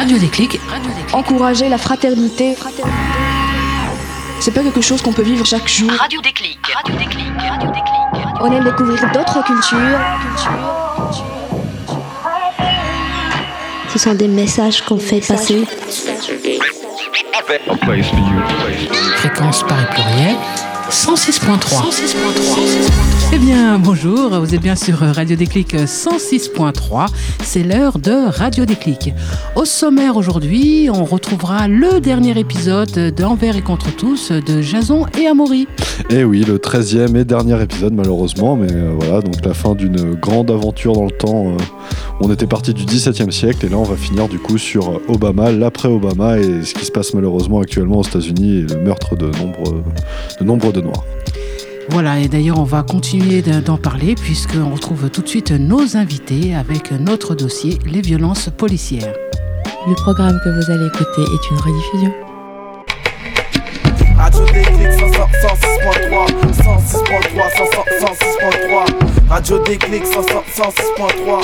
Radio Déclic. Encourager la fraternité. C'est pas quelque chose qu'on peut vivre chaque jour. Radio Déclic. On aime découvrir d'autres cultures. Ce sont des messages qu'on fait passer. Fréquence Paris Pluriel 106.3. Eh bien, bonjour, vous êtes bien sur Radio Déclic 106.3, c'est l'heure de Radio Déclic. Au sommaire aujourd'hui, on retrouvera le dernier épisode d'Envers et contre tous de Jason et Amaury. Et oui, le 13e et dernier épisode malheureusement, mais voilà, donc la fin d'une grande aventure dans le temps. On était parti du XVIIe siècle et là on va finir du coup sur Obama, l'après-Obama et ce qui se passe malheureusement actuellement aux États-Unis et le meurtre de nombre de Noirs. Voilà, et d'ailleurs on va continuer d'en parler puisqu'on retrouve tout de suite nos invités avec notre dossier, les violences policières. Le programme que vous allez écouter est une rediffusion. Radio Déclic 106.3, 106.3. Radio Déclic 106.3,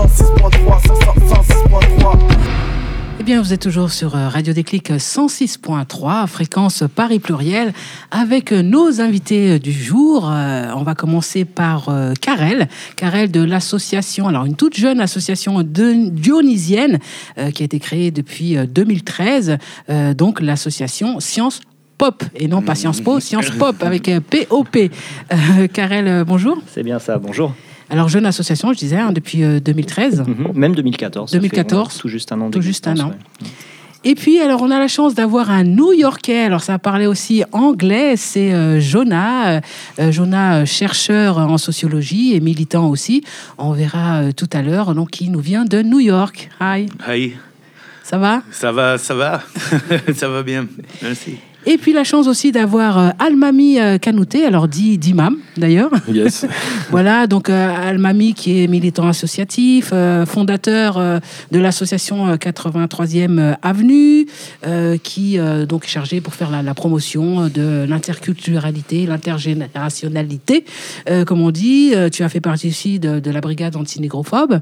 106.3. Eh bien, vous êtes toujours sur Radio Déclic 106.3, fréquence Paris Pluriel, avec nos invités du jour. On va commencer par Karel de l'association, alors une toute jeune association dionysienne qui a été créée depuis 2013, donc l'association Sciences Pop, et non pas Sciences Po, Sciences Pop avec P-O-P. Karel, bonjour. C'est bien ça, bonjour. Alors, jeune association, je disais, depuis 2013. Même 2014. 2014. Tout juste un an. Tout juste un an. Ouais. Et puis, alors, on a la chance d'avoir un New-Yorkais. Alors, ça parlait aussi anglais. C'est Jonah. Jonah, chercheur en sociologie et militant aussi. On verra tout à l'heure. Donc, qui nous vient de New York. Hi. Hi. Ça va ? Ça va. Ça va bien. Merci. Et puis la chance aussi d'avoir Almami Kanouté, alors dit Imam d'ailleurs. Yes. Voilà, donc Almami qui est militant associatif, fondateur de l'association 83e Avenue, qui donc est chargé pour faire la promotion de l'interculturalité, l'intergénérationnalité, comme on dit. Tu as fait partie aussi de la brigade anti-négrophobe.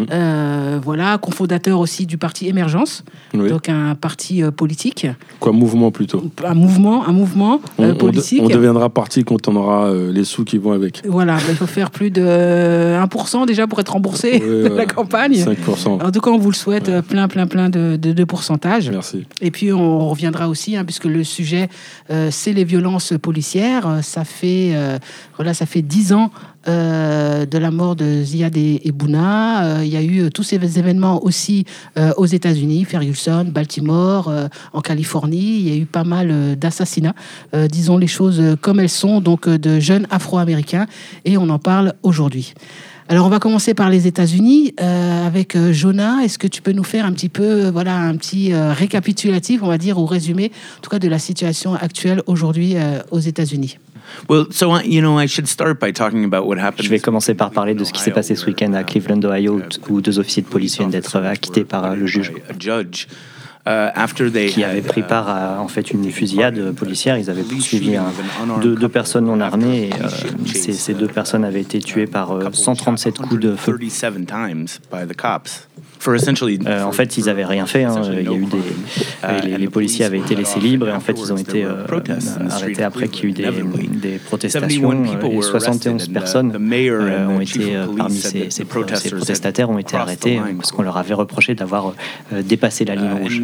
Voilà, cofondateur aussi du parti Émergence, oui. Donc un parti politique. Quoi, mouvement plutôt. Un mouvement politique. On deviendra parti quand on aura les sous qui vont avec. Voilà, il faut faire plus de 1% déjà pour être remboursé de la campagne. 5%. En tout cas, on vous le souhaite, plein de pourcentage. Merci. Et puis, on reviendra aussi, puisque le sujet, c'est les violences policières. Ça fait 10 ans de la mort de Ziad et Bouna. Il y a eu tous ces événements aussi aux États-Unis, Ferguson, Baltimore, en Californie. Il y a eu pas mal d'assassinats, disons les choses comme elles sont, donc de jeunes Afro-Américains, et on en parle aujourd'hui. Alors, on va commencer par les États-Unis avec Jonah. Est-ce que tu peux nous faire un petit peu, un petit récapitulatif, on va dire, ou résumé, en tout cas, de la situation actuelle aujourd'hui aux États-Unis? Je vais commencer par parler de ce qui s'est passé ce week-end à Cleveland, Ohio, où 2 officiers de police viennent d'être acquittés par le juge. Qui avaient pris part à une fusillade policière. Ils avaient poursuivi deux personnes non armées et ces 2 personnes avaient été tuées par 137 coups de feu. En fait, ils n'avaient rien fait. Il y a eu les policiers avaient été laissés libres et en fait, ils ont été arrêtés après qu'il y ait eu des protestations. Et 71 personnes ont été, parmi ces protestataires, ont été arrêtés parce qu'on leur avait reproché d'avoir dépassé la ligne rouge.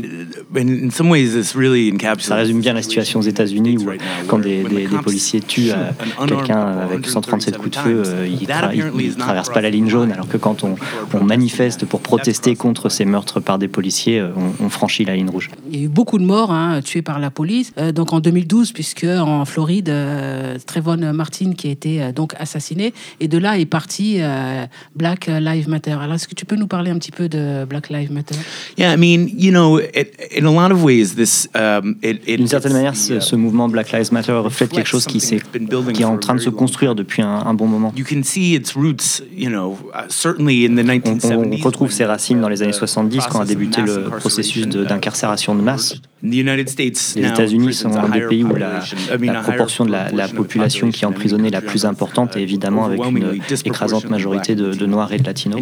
Ça résume bien la situation aux États-Unis où, quand des policiers tuent quelqu'un avec 137 coups de feu, ils ne traversent pas la ligne jaune, alors que quand on manifeste pour protester contre ces meurtres par des policiers, on franchit la ligne rouge. Il y a eu beaucoup de morts tués par la police. Donc en 2012, puisque en Floride, Trayvon Martin qui a été donc assassiné, et de là est parti Black Lives Matter. Alors est-ce que tu peux nous parler un petit peu de Black Lives Matter? D'une certaine manière, ce mouvement Black Lives Matter reflète quelque chose qui est en train de se construire depuis un bon moment. On retrouve ses racines dans les années 70 quand a débuté le processus d'incarcération de masse. Les États-Unis sont un des pays où la proportion de la population qui est emprisonnée est la plus importante, et évidemment avec une écrasante majorité de Noirs et de Latinos.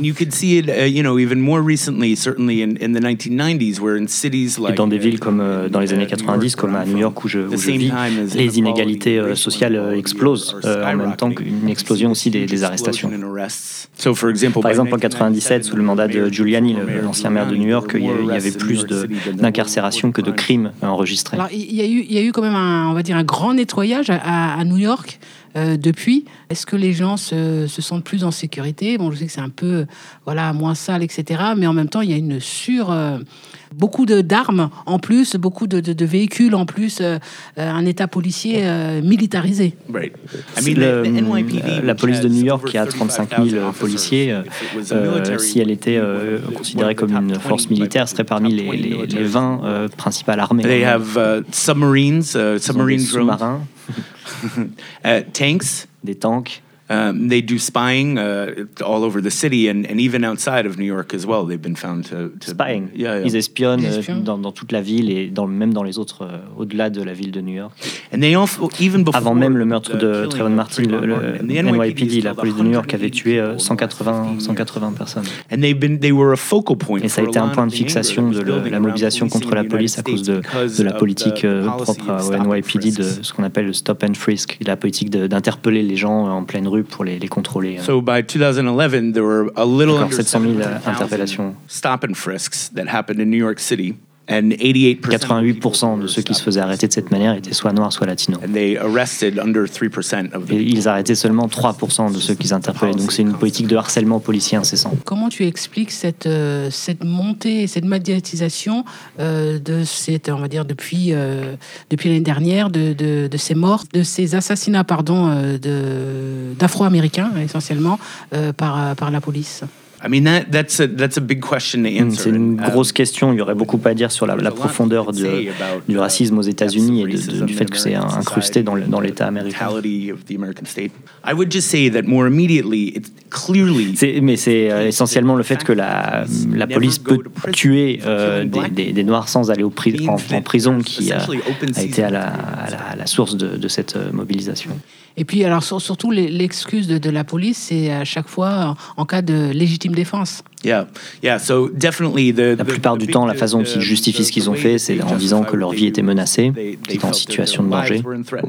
Et dans des villes comme dans les années 90, comme à New York où je vis, les inégalités sociales explosent en même temps qu'une explosion aussi des arrestations. Par exemple, en 97, sous le mandat de Giuliani, l'ancien maire de New York, il y avait plus d'incarcération que de crimes enregistrés. Alors, il y a eu quand même un grand nettoyage à New York depuis. Est-ce que les gens se sentent plus en sécurité? Bon, je sais que c'est un peu moins sale, etc. Mais en même temps, il y a une beaucoup d'armes en plus, beaucoup de véhicules en plus, un état policier militarisé. La police de New York, qui a 35 000 policiers, si elle était considérée comme une force militaire, serait parmi les 20 principales armées. They have submarines, Des sous-marins, tanks. des tanks. They do spying all over the city and even outside of New York as well. They've been found to Spying. Yeah. Ils espionnent dans toute la ville et même dans les autres, au-delà de la ville de New York. And they also, even before Avant même le meurtre de Trayvon Martin, le NYPD, la police de New York, avait tué 180 personnes. And they were a focal point. Et ça a été un point de fixation de la mobilisation contre la police à cause de la politique propre au NYPD, de ce qu'on appelle le stop and frisk, la politique d'interpeller les gens en pleine rue pour les contrôler. So by 2011, there were a little under 700 000 interpellations. Stop and frisks that happened in New York City. And 88% de ceux qui se faisaient arrêter de cette manière étaient soit noirs, soit latinos. And they arrested under 3% of them. Et ils arrêtaient seulement 3% de ceux qu'ils interpellaient. Donc c'est une politique de harcèlement policier incessant. Comment tu expliques cette montée, cette médiatisation de cette, on va dire depuis l'année dernière, de ces morts, de ces assassinats, d'Afro-Américains essentiellement par la police? I mean, that's a big question to answer. C'est une grosse question. Il y aurait beaucoup à dire sur la profondeur du racisme aux États-Unis et du fait que c'est incrusté dans l'État américain. I would just say that more immediately, it's clearly. Mais c'est essentiellement le fait que la police peut tuer des Noirs sans aller en prison qui a été à la source de cette mobilisation. Et puis, alors, surtout, l'excuse de la police, c'est à chaque fois en cas de légitime défense. Yeah. So definitely la plupart du temps, la façon dont ils justifient ce qu'ils ont fait, c'est en disant que leur vie était menacée, qu'ils étaient en situation de danger.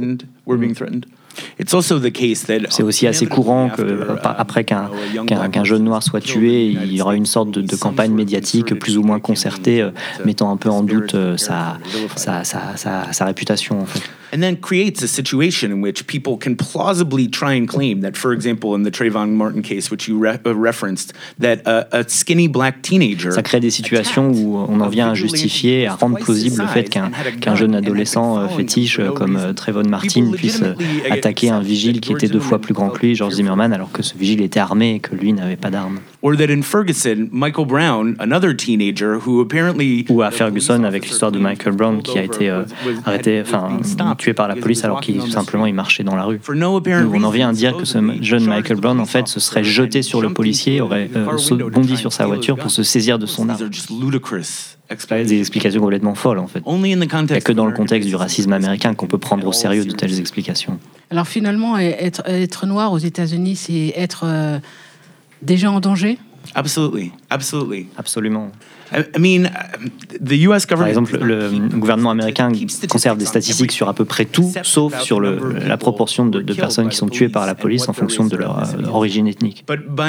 C'est aussi assez courant qu'après qu'un jeune noir soit tué, il y aura une sorte de campagne médiatique plus ou moins concertée, mettant un peu en doute sa réputation, en fait. And then creates a situation in which people can plausibly try and claim that, for example, in the Trayvon Martin case, which you referenced, that a skinny black teenager. Ça crée des situations où on en vient à justifier, à rendre plausible le fait qu'un jeune adolescent fétiche comme Trayvon Martin puisse attaquer un vigile qui était 2 fois plus grand que lui, George Zimmerman, alors que ce vigile était armé et que lui n'avait pas d'armes. Or that in Ferguson, Michael Brown, another teenager who apparently. Ou à Ferguson avec l'histoire de Michael Brown qui a été arrêté, tué par la police alors qu'il simplement il marchait dans la rue. On en vient à dire que ce jeune Michael Brown en fait se serait jeté sur le policier, aurait bondi sur sa voiture pour se saisir de son arme. Des explications complètement folles en fait. Il n'y a que dans le contexte du racisme américain qu'on peut prendre au sérieux de telles explications. Alors finalement, être noir aux États-Unis, c'est être déjà en danger? Absolument. I mean, the US government. Par exemple, le gouvernement américain conserve des statistiques sur à peu près tout, sauf sur la proportion de personnes qui sont tuées par la police en fonction de leur origine ethnique.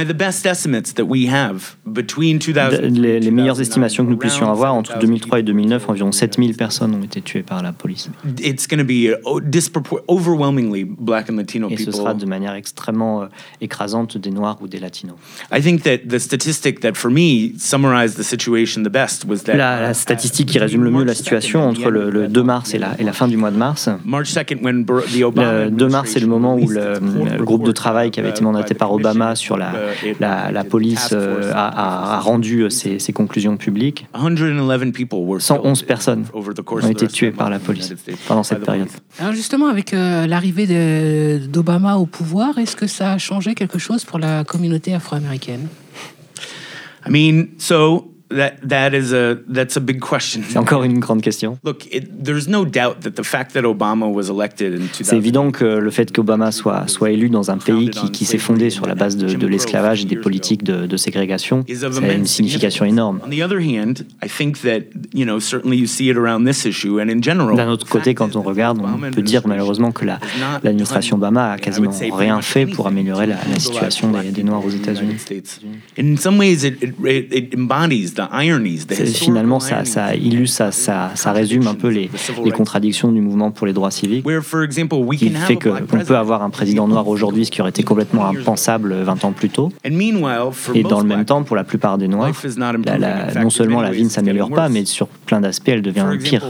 Les meilleures estimations que nous puissions avoir, entre 2003 et 2009, environ 7000 personnes ont été tuées par la police. Et ce sera de manière extrêmement écrasante des Noirs ou des Latinos. I think that the statistic that for me summarized the situation the best was that la statistique qui résume le mieux la situation entre le 2 mars et la fin du mois de mars. Le 2 mars, c'est le moment où le groupe de travail qui avait été mandaté par Obama sur la police a rendu ses conclusions publiques. 111 personnes ont été tuées par la police pendant cette période. Alors justement, avec l'arrivée d'Obama au pouvoir, est-ce que ça a changé quelque chose pour la communauté afro-américaine? I mean, so That's a big question. C'est encore une grande question. Look, there's no doubt that the fact that Obama was elected in 2000. C'est évident que le fait qu'Obama soit élu dans un pays qui s'est fondé sur la base de l'esclavage et des politiques de ségrégation, ça a une signification énorme. On the other hand, I think that, certainly you see it around this issue and in general. D'un autre côté, quand on regarde, on peut dire malheureusement que l'administration Obama a quasiment rien fait pour améliorer la situation des Noirs aux États-Unis. In some ways, it embodies the ironies. Finalement, ça illustre, ça résume un peu les contradictions du mouvement pour les droits civiques, qui fait qu'on peut avoir un président noir aujourd'hui, ce qui aurait été complètement impensable 20 ans plus tôt. Et dans le même temps, pour la plupart des Noirs, non seulement la vie ne s'améliore pas, mais sur plein d'aspects, elle devient pire.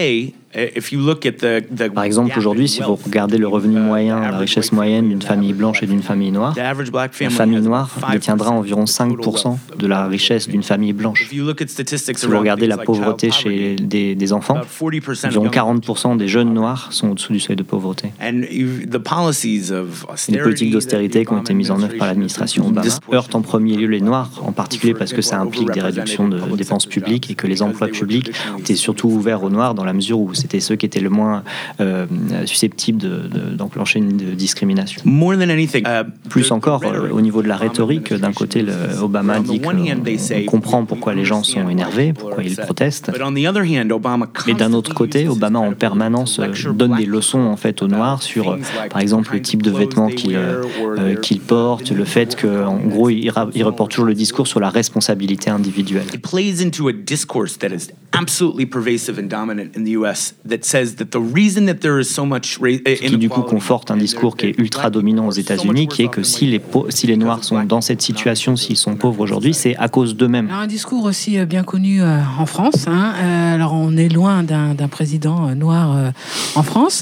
Par exemple, aujourd'hui, si vous regardez le revenu moyen, la richesse moyenne d'une famille blanche et d'une famille noire, la famille noire détiendra environ 5% de la richesse d'une famille blanche. Si vous regardez la pauvreté chez des enfants, environ 40% des jeunes noirs sont au-dessous du seuil de pauvreté. Les politiques d'austérité qui ont été mises en œuvre par l'administration Obama heurtent en premier lieu les Noirs, en particulier parce que ça implique des réductions de dépenses publiques et que les emplois publics étaient surtout ouverts aux Noirs dans la mesure où c'était ceux qui étaient le moins susceptibles d'enclencher une discrimination. Plus encore, au niveau de la rhétorique, d'un côté, Obama dit qu'on comprend pourquoi les gens sont énervés, pourquoi ils protestent. Mais d'un autre côté, Obama en permanence donne des leçons en fait aux Noirs sur, par exemple, le type de vêtements qu'ils portent, le fait qu'en gros, il reporte toujours le discours sur la responsabilité individuelle. It plays into a discourse that is absolutely pervasive and dominant in the US that says that the reason that there is so much qui du coup conforte un discours qui est ultra dominant aux États-Unis, qui est que si les Noirs sont dans cette situation, s'ils sont pauvres aujourd'hui, c'est à cause d'eux-mêmes. Alors, un discours aussi bien connu en France. Alors on est loin d'un président noir en France,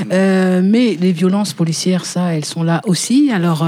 mais les violences policières, ça, elles sont là aussi. Alors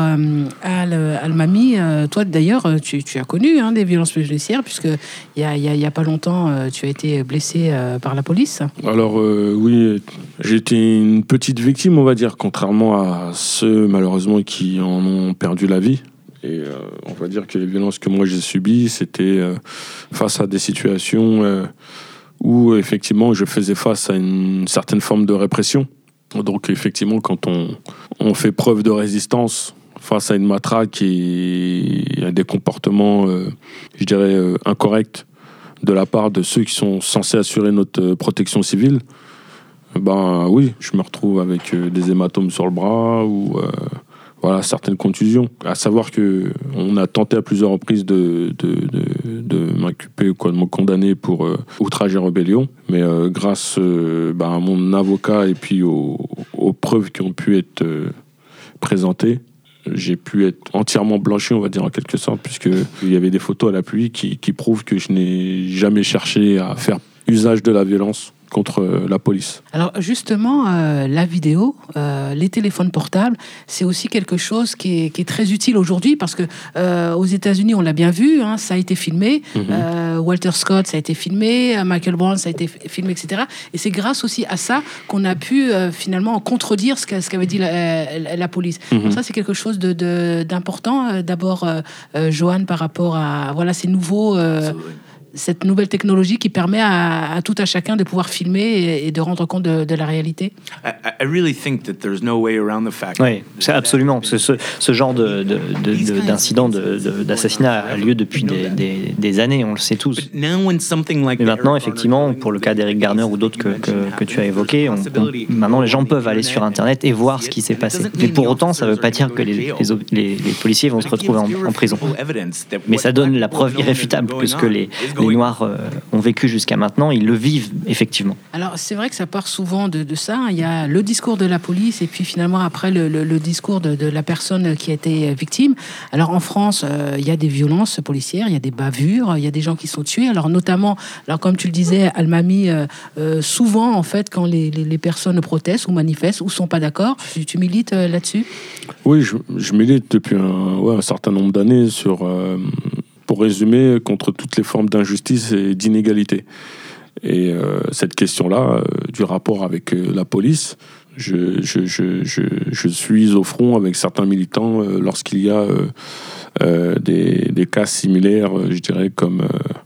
Al-Mami, toi d'ailleurs, tu as connu des violences policières puisque il y a pas longtemps, tu as été blessé par la police. Alors oui, j'ai été une petite victime, on va dire, contrairement à ceux malheureusement qui en ont perdu la vie. Et on va dire que les violences que moi j'ai subies, c'était face à des situations où effectivement je faisais face à une certaine forme de répression. Donc effectivement, quand on fait preuve de résistance face à une matraque et à des comportements, je dirais, incorrects de la part de ceux qui sont censés assurer notre protection civile, ben oui, je me retrouve avec des hématomes sur le bras ou certaines contusions. À savoir qu'on a tenté à plusieurs reprises de m'inculper ou de me condamner pour outrage et rébellion, mais grâce à mon avocat et puis aux preuves qui ont pu être présentées, j'ai pu être entièrement blanchi, on va dire en quelque sorte, puisqu'il y avait des photos à l'appui qui prouvent que je n'ai jamais cherché à faire usage de la violence contre la police. Alors justement, la vidéo, les téléphones portables, c'est aussi quelque chose qui est très utile aujourd'hui parce que aux États-Unis, on l'a bien vu, ça a été filmé. Walter Scott, ça a été filmé. Michael Brown, ça a été filmé, etc. Et c'est grâce aussi à ça qu'on a pu finalement contredire ce qu'avait dit la police. Donc ça, c'est quelque chose d'important. D'abord, Johan, par rapport à ces nouveaux... cette nouvelle technologie qui permet à tout à chacun de pouvoir filmer et de rendre compte de la réalité. Oui, c'est absolument. Ce genre d'incident, d'assassinat a lieu depuis des années, on le sait tous. Mais maintenant, effectivement, pour le cas d'Eric Garner ou d'autres que tu as évoqués, maintenant les gens peuvent aller sur Internet et voir ce qui s'est passé. Mais pour autant, ça ne veut pas dire que les policiers vont se retrouver en prison. Mais ça donne la preuve irréfutable que ce que les Noirs ont vécu jusqu'à maintenant, ils le vivent effectivement. Alors c'est vrai que ça part souvent de ça. Il y a le discours de la police et puis finalement après le discours de la personne qui a été victime. Alors en France, il y a des violences policières, il y a des bavures, il y a des gens qui sont tués. Alors notamment, comme tu le disais, Al-Mami, souvent en fait quand les personnes protestent ou manifestent ou sont pas d'accord, tu milites là-dessus? Oui, je milite depuis un certain nombre d'années pour résumer, contre toutes les formes d'injustice et d'inégalité. Et cette question-là, du rapport avec la police, je suis au front avec certains militants lorsqu'il y a des cas similaires, je dirais, comme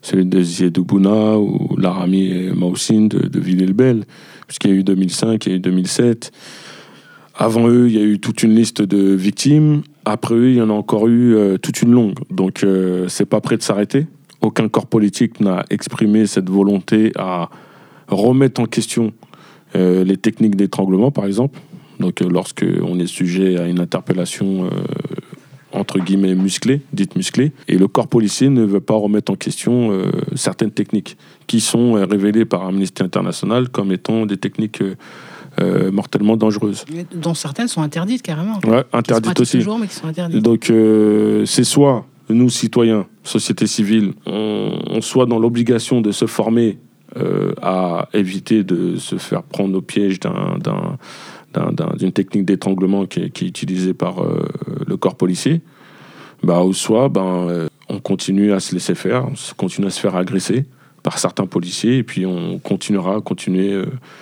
celui de Ziad Bouna ou Laramie Maoussine de Villers-le-Bel, puisqu'il y a eu 2005, il y a eu 2007. Avant eux, il y a eu toute une liste de victimes. Après eux, il y en a encore eu toute une longue. Donc, c'est pas prêt de s'arrêter. Aucun corps politique n'a exprimé cette volonté à remettre en question les techniques d'étranglement, par exemple. Donc, lorsqu'on est sujet à une interpellation entre guillemets dite musclée, et le corps policier ne veut pas remettre en question certaines techniques qui sont révélées par Amnesty International comme étant des techniques mortellement dangereuses. Dont certaines sont interdites carrément. Ouais, interdites aussi. Toujours, mais qui sont interdites. Donc, c'est soit nous, citoyens, société civile, on soit dans l'obligation de se former à éviter de se faire prendre au piège d'une technique d'étranglement qui est utilisée par le corps policier, ou soit on continue à se laisser faire, on continue à se faire agresser par certains policiers, et puis on continuera à continuer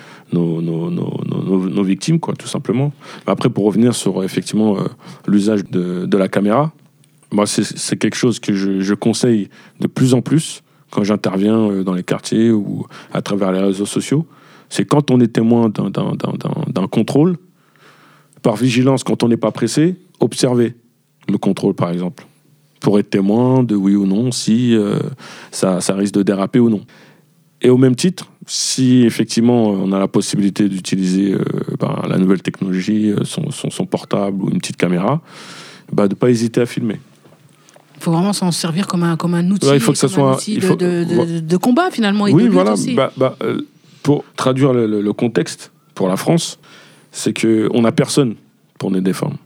nos victimes, quoi, tout simplement. Après, pour revenir sur effectivement l'usage de la caméra, moi, c'est quelque chose que je conseille de plus en plus quand j'interviens dans les quartiers ou à travers les réseaux sociaux. C'est quand on est témoin d'un contrôle, par vigilance, quand on n'est pas pressé, observer le contrôle, par exemple, pour être témoin de oui ou non, si ça risque de déraper ou non. Et au même titre, si effectivement on a la possibilité d'utiliser la nouvelle technologie, son portable ou une petite caméra, de ne pas hésiter à filmer. Il faut vraiment s'en servir comme un outil, il faut que ça soit un outil de combat finalement. Et oui, de lutte voilà. aussi. Pour traduire le contexte pour la France, c'est qu'on n'a personne pour nous défendre.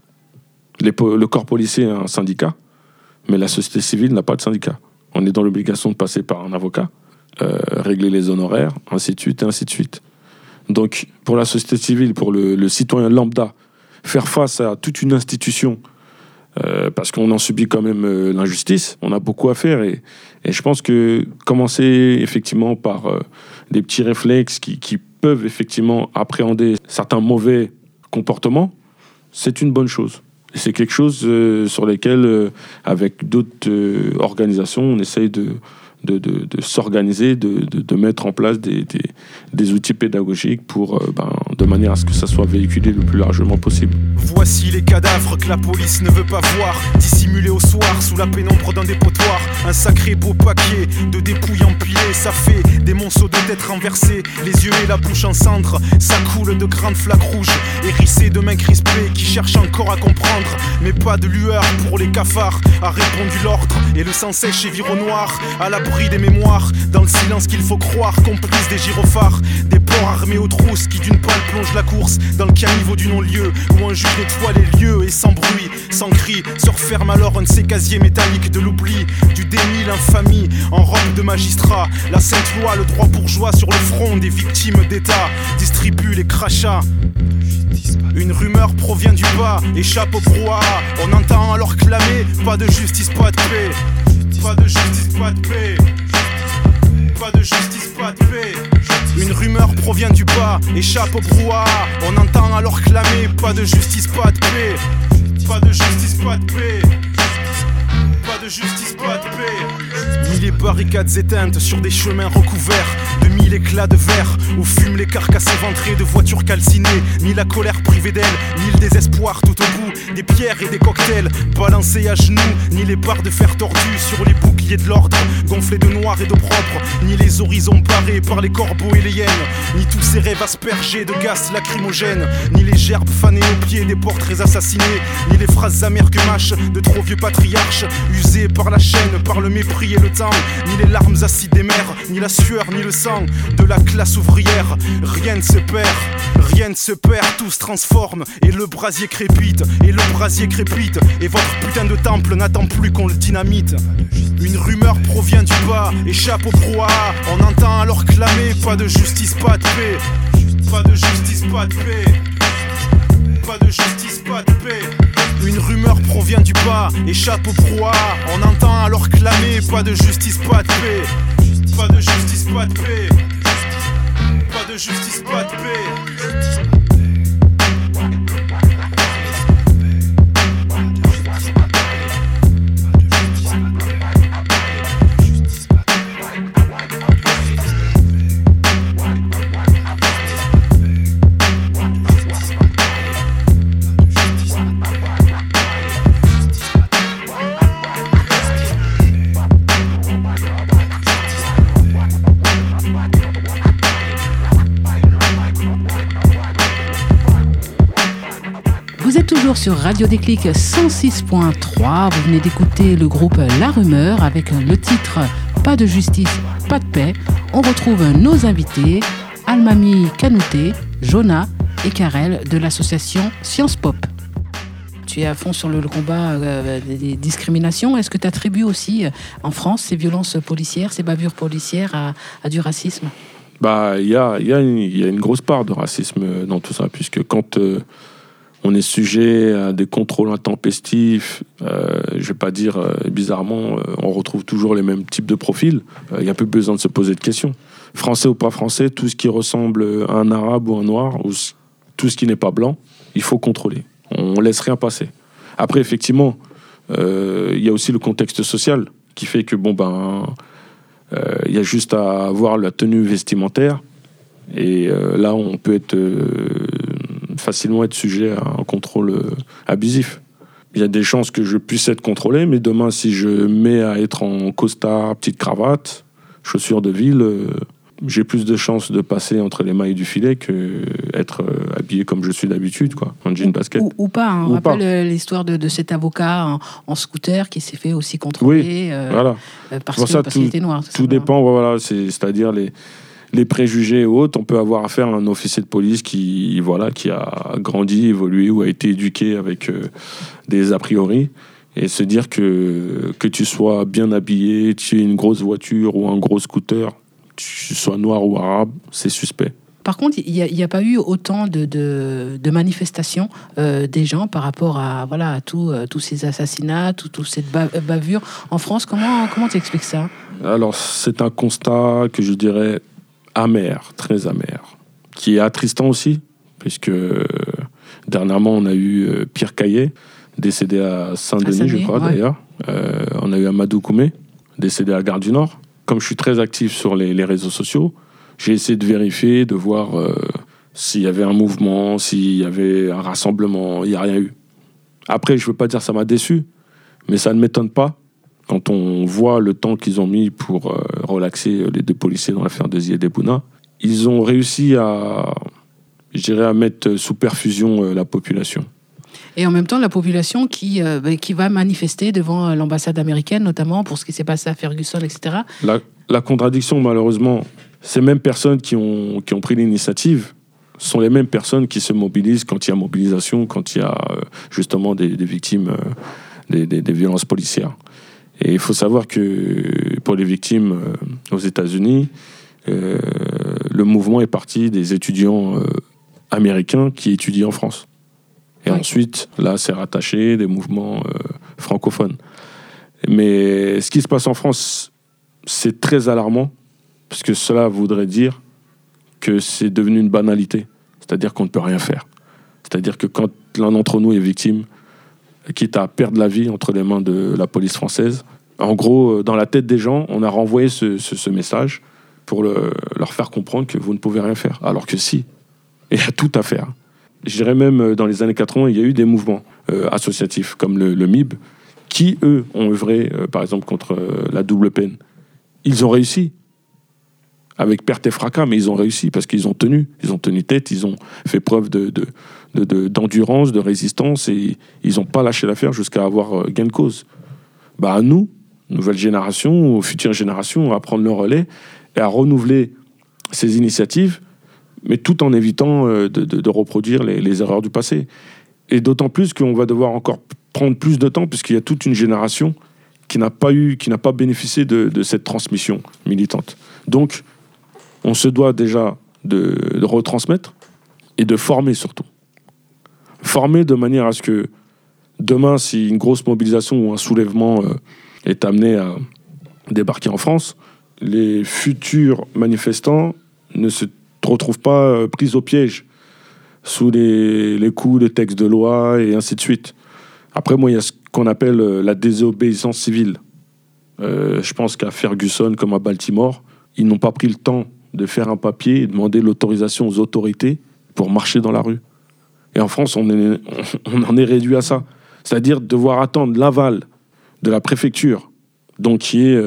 Le corps policier a un syndicat, mais la société civile n'a pas de syndicat. On est dans l'obligation de passer par un avocat, régler les honoraires, ainsi de suite, et ainsi de suite. Donc, pour la société civile, pour le citoyen lambda, faire face à toute une institution, parce qu'on en subit quand même l'injustice, on a beaucoup à faire, et je pense que commencer effectivement par des petits réflexes qui peuvent effectivement appréhender certains mauvais comportements, c'est une bonne chose. Et c'est quelque chose sur lequel, avec d'autres organisations, on essaye de s'organiser, de mettre en place des outils pédagogiques pour, de manière à ce que ça soit véhiculé le plus largement possible. Voici les cadavres que la police ne veut pas voir, dissimulés au soir sous la pénombre d'un dépotoir. Un sacré beau paquet de dépouilles empilées, ça fait des monceaux de têtes renversées, les yeux et la bouche en cendres. Ça coule de grandes flaques rouges, hérissées de mains crispées qui cherchent encore à comprendre, mais pas de lueur pour les cafards. A répondu l'ordre et le sang sèche et vire au noir, à l'abri des mémoires, dans le silence qu'il faut croire, complice des gyrophares, des porcs armés aux trousses qui d'une poêle plongent la course dans le caniveau du non-lieu, où un juge nettoie les lieux et sans bruit, sans cri, se referme alors un de ces casiers métalliques de l'oubli, du déni, l'infamie, en robe de magistrat. La sainte loi, le droit bourgeois sur le front des victimes d'État, distribue les crachats. Une rumeur provient du bas, échappe au brouhaha. On entend alors clamer, pas de justice, pas de paix. Pas de justice, pas de paix. Pas de justice, pas de paix. Une rumeur provient du bas, échappe au brouhaha. On entend alors clamer, pas de justice, pas de paix. Pas de justice, pas de paix. Pas de justice, pas de paix. Ni les barricades éteintes sur des chemins recouverts de mille éclats de verre où fument les carcasses éventrées de voitures calcinées, ni la colère privée d'elle, ni le désespoir tout au bout des pierres et des cocktails balancés à genoux, ni les barres de fer tordues sur les boucliers de l'ordre gonflés de noir et de propre, ni les horizons barrés par les corbeaux et les hyènes, ni tous ces rêves aspergés de gaz lacrymogènes, ni les gerbes fanées aux pieds des portraits assassinés, ni les phrases amères que mâchent de trop vieux patriarches usés par la chaîne, par le mépris et le temps, ni les larmes acides des mers, ni la sueur, ni le sang de la classe ouvrière. Rien ne se perd, rien ne se perd, tout se transforme et le brasier crépite, et le brasier crépite, et votre putain de temple n'attend plus qu'on le dynamite. Une rumeur provient du bas, échappe au brouhaha, on entend alors clamer, pas de justice, pas de paix. Pas de justice, pas de paix. Pas de justice, pas de paix. Une rumeur provient du bas, échappe au brouhaha, on entend alors clamer, pas de justice, pas de paix. Pas de justice, pas de paix. Pas de justice, pas de paix. toujours sur Radio Déclic 106.3. Vous venez d'écouter le groupe La Rumeur avec le titre Pas de justice, pas de paix. On retrouve nos invités, Almami Kanouté, Jonah et Karel de l'association Sciences Pop. Tu es à fond sur le combat des discriminations. Est-ce que tu attribues aussi en France ces violences policières, ces bavures policières à du racisme ? Il y a une grosse part de racisme dans tout ça, puisque quand on est sujet à des contrôles intempestifs, je vais pas dire bizarrement, on retrouve toujours les mêmes types de profils. Il n'y a plus besoin de se poser de questions. Français ou pas français, tout ce qui ressemble à un arabe ou un noir, ou tout ce qui n'est pas blanc, il faut contrôler. On laisse rien passer. Après, effectivement, il y a aussi le contexte social qui fait que il y a juste à avoir la tenue vestimentaire et là on peut facilement être sujet à un contrôle abusif. Il y a des chances que je puisse être contrôlé, mais demain si je mets à être en costard, petite cravate, chaussures de ville, j'ai plus de chances de passer entre les mailles du filet que être habillé comme je suis d'habitude, quoi, en jean basket. Ou pas. On rappelle l'histoire de cet avocat en scooter qui s'est fait aussi contrôler voilà. parce qu'il était noir. Tout dépend, voilà, c'est-à-dire les préjugés et autres. On peut avoir affaire à un officier de police qui a grandi, évolué ou a été éduqué avec des a priori. Et se dire que tu sois bien habillé, tu aies une grosse voiture ou un gros scooter, tu sois noir ou arabe, c'est suspect. Par contre, il n'y a pas eu autant de manifestations des gens par rapport à tous ces assassinats, toutes ces bavures en France. Comment tu expliques ça ? Alors, c'est un constat que je dirais amer, très amer, qui est attristant aussi, puisque dernièrement, on a eu Pierre Caillet, décédé à Saint-Denis, je crois, d'ailleurs. On a eu Amadou Koumé, décédé à Gare du Nord. Comme je suis très actif sur les réseaux sociaux, j'ai essayé de vérifier, de voir s'il y avait un mouvement, s'il y avait un rassemblement. Il n'y a rien eu. Après, je ne veux pas dire que ça m'a déçu, mais ça ne m'étonne pas quand on voit le temps qu'ils ont mis pour relaxer les deux policiers dans l'affaire de Ziad Ebouna. Ils ont réussi à mettre sous perfusion la population. Et en même temps, la population qui va manifester devant l'ambassade américaine, notamment pour ce qui s'est passé à Ferguson, etc. La contradiction, malheureusement, ces mêmes personnes qui ont pris l'initiative sont les mêmes personnes qui se mobilisent quand il y a mobilisation, quand il y a justement des victimes des violences policières. Et il faut savoir que pour les victimes aux États-Unis, le mouvement est parti des étudiants américains qui étudient en France. Et ensuite, là, c'est rattaché des mouvements francophones. Mais ce qui se passe en France, c'est très alarmant, parce que cela voudrait dire que c'est devenu une banalité. C'est-à-dire qu'on ne peut rien faire. C'est-à-dire que quand l'un d'entre nous est victime, quitte à perdre la vie entre les mains de la police française, en gros, dans la tête des gens, on a renvoyé ce message pour leur faire comprendre que vous ne pouvez rien faire. Alors que si, il y a tout à faire. Je dirais même, dans les années 80, il y a eu des mouvements associatifs, comme le MIB, qui, eux, ont œuvré, par exemple, contre la double peine. Ils ont réussi, avec perte et fracas, mais ils ont réussi, parce qu'ils ont tenu tête, ils ont fait preuve d'endurance, de résistance, et ils n'ont pas lâché l'affaire jusqu'à avoir gain de cause. À nous, nouvelle génération, aux futures générations, à prendre le relais et à renouveler ces initiatives, mais tout en évitant de reproduire les erreurs du passé. Et d'autant plus qu'on va devoir encore prendre plus de temps, puisqu'il y a toute une génération qui n'a pas bénéficié de cette transmission militante. Donc, on se doit déjà de retransmettre et de former surtout. Former de manière à ce que demain, si une grosse mobilisation ou un soulèvement est amené à débarquer en France, les futurs manifestants ne se retrouvent pas pris au piège sous les coups de textes de loi et ainsi de suite. Après, moi, il y a ce qu'on appelle la désobéissance civile. Je pense qu'à Ferguson, comme à Baltimore, ils n'ont pas pris le temps de faire un papier et demander l'autorisation aux autorités pour marcher dans la rue. Et en France, on en est réduit à ça. C'est-à-dire devoir attendre l'aval de la préfecture, donc qui est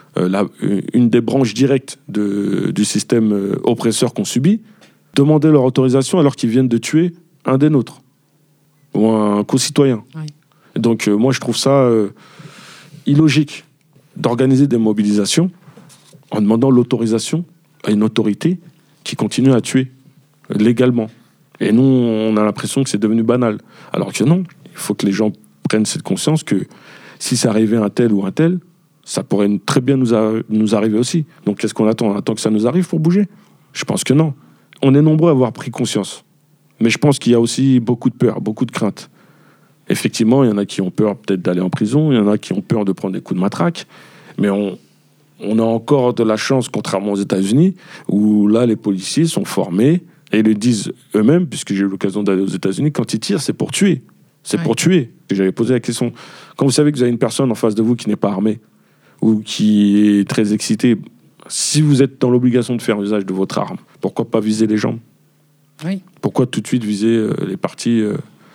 une des branches directes du système oppresseur qu'on subit, demander leur autorisation alors qu'ils viennent de tuer un des nôtres. ou un concitoyen. Oui. Donc moi, je trouve ça illogique d'organiser des mobilisations en demandant l'autorisation à une autorité qui continue à tuer légalement. Et nous, on a l'impression que c'est devenu banal. Alors que non, il faut que les gens prennent cette conscience que si ça arrivait à un tel ou un tel, ça pourrait très bien nous arriver aussi. Donc qu'est-ce qu'on attend ? On attend que ça nous arrive pour bouger ? Je pense que non. On est nombreux à avoir pris conscience. Mais je pense qu'il y a aussi beaucoup de peur, beaucoup de crainte. Effectivement, il y en a qui ont peur peut-être d'aller en prison, il y en a qui ont peur de prendre des coups de matraque, mais on a encore de la chance, contrairement aux États-Unis, où là, les policiers sont formés, et ils le disent eux-mêmes, puisque j'ai eu l'occasion d'aller aux États-Unis, quand ils tirent, c'est pour tuer. C'est pour tuer. J'avais posé la question, quand vous savez que vous avez une personne en face de vous qui n'est pas armée, ou qui est très excitée, si vous êtes dans l'obligation de faire usage de votre arme, pourquoi pas viser les jambes ? Oui. Pourquoi tout de suite viser les parties létales ?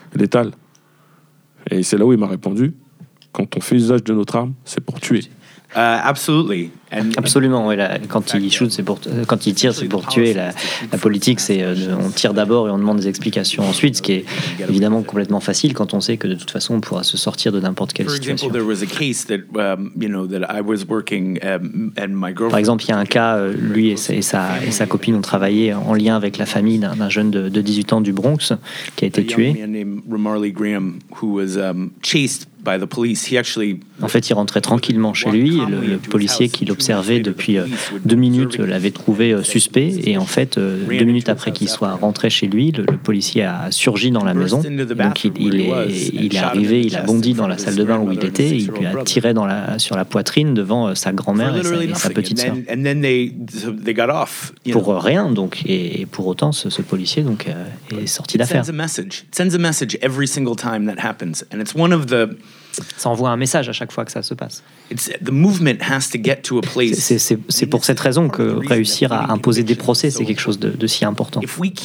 Et c'est là où il m'a répondu, quand on fait usage de notre arme, c'est pour tuer. Absolutely. Absolument, oui, quand il shoot, quand il tire, c'est pour tuer. La politique, c'est on tire d'abord et on demande des explications ensuite, ce qui est évidemment complètement facile quand on sait que de toute façon on pourra se sortir de n'importe quelle situation. Par exemple, il y a un cas, lui et sa copine ont travaillé en lien avec la famille d'un jeune de 18 ans du Bronx qui a été tué. En fait, il rentrait tranquillement chez lui. Le policier qui l'observait depuis 2 minutes l'avait trouvé suspect. Et en fait, 2 minutes après qu'il soit rentré chez lui, le policier a surgi dans la maison. Donc il est arrivé, il a bondi dans la salle de bain où il était. Il lui a tiré sur la poitrine devant sa grand-mère et sa petite sœur. Pour rien, donc. Et pour autant, ce policier donc, est sorti d'affaire. Ça envoie un message à chaque fois que ça se passe. C'est pour cette raison que réussir à imposer des procès, c'est quelque chose de si important.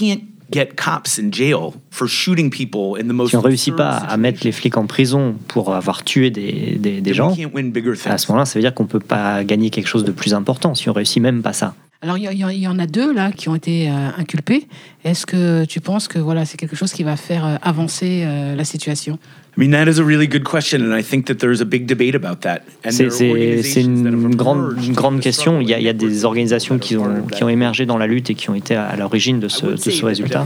Si on ne réussit pas à mettre les flics en prison pour avoir tué des gens, à ce moment-là, ça veut dire qu'on ne peut pas gagner quelque chose de plus important si on ne réussit même pas ça. Alors, il y en a 2 là qui ont été inculpés. Est-ce que tu penses que voilà, c'est quelque chose qui va faire avancer la situation ? That is a really good question, and I think that there's a big debate about that. C'est une grande question. Il y a des organisations qui ont émergé dans la lutte et qui ont été à l'origine de ce résultat.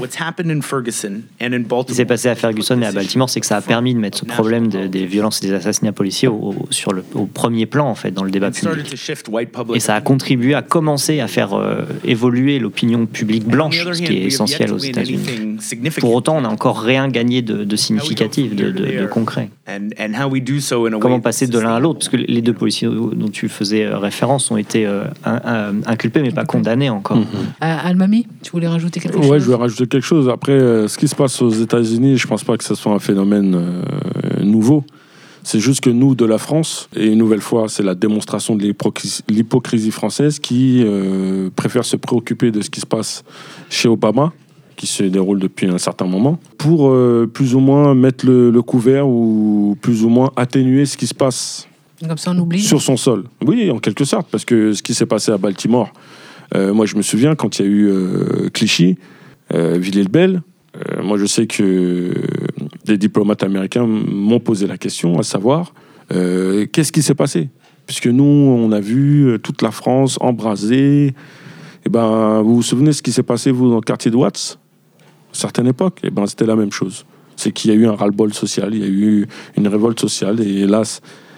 Ce qui s'est passé à Ferguson et à Baltimore, c'est que ça a permis de mettre ce problème des violences et des assassinats policiers au premier plan, en fait, dans le débat public. Et ça a contribué à commencer à faire évoluer l'opinion publique blanche, ce qui est essentiel aux États-Unis. Pour autant, on n'a encore rien gagné de significatif, de concret. Comment passer de l'un à l'autre ? Parce que les 2 policiers dont tu faisais référence ont été inculpés mais pas condamnés encore. Almami, tu voulais rajouter quelque chose ? Oui, je voulais rajouter quelque chose. Après, ce qui se passe aux États-Unis, je ne pense pas que ce soit un phénomène nouveau. C'est juste que nous, de la France, et une nouvelle fois, c'est la démonstration de l'hypocrisie française qui préfère se préoccuper de ce qui se passe chez Obama, qui se déroule depuis un certain moment, pour plus ou moins mettre le couvert ou plus ou moins atténuer ce qui se passe. Comme ça, on oublie. Sur son sol. Oui, en quelque sorte, parce que ce qui s'est passé à Baltimore, moi je me souviens quand il y a eu Clichy, Villiers-le-Bel, moi je sais que des diplomates américains m'ont posé la question, à savoir, qu'est-ce qui s'est passé ? Puisque nous, on a vu toute la France embrasée. Et vous vous souvenez ce qui s'est passé, vous, dans le quartier de Watts ? À une certaine époque, c'était la même chose. C'est qu'il y a eu un ras-le-bol social, il y a eu une révolte sociale, et hélas,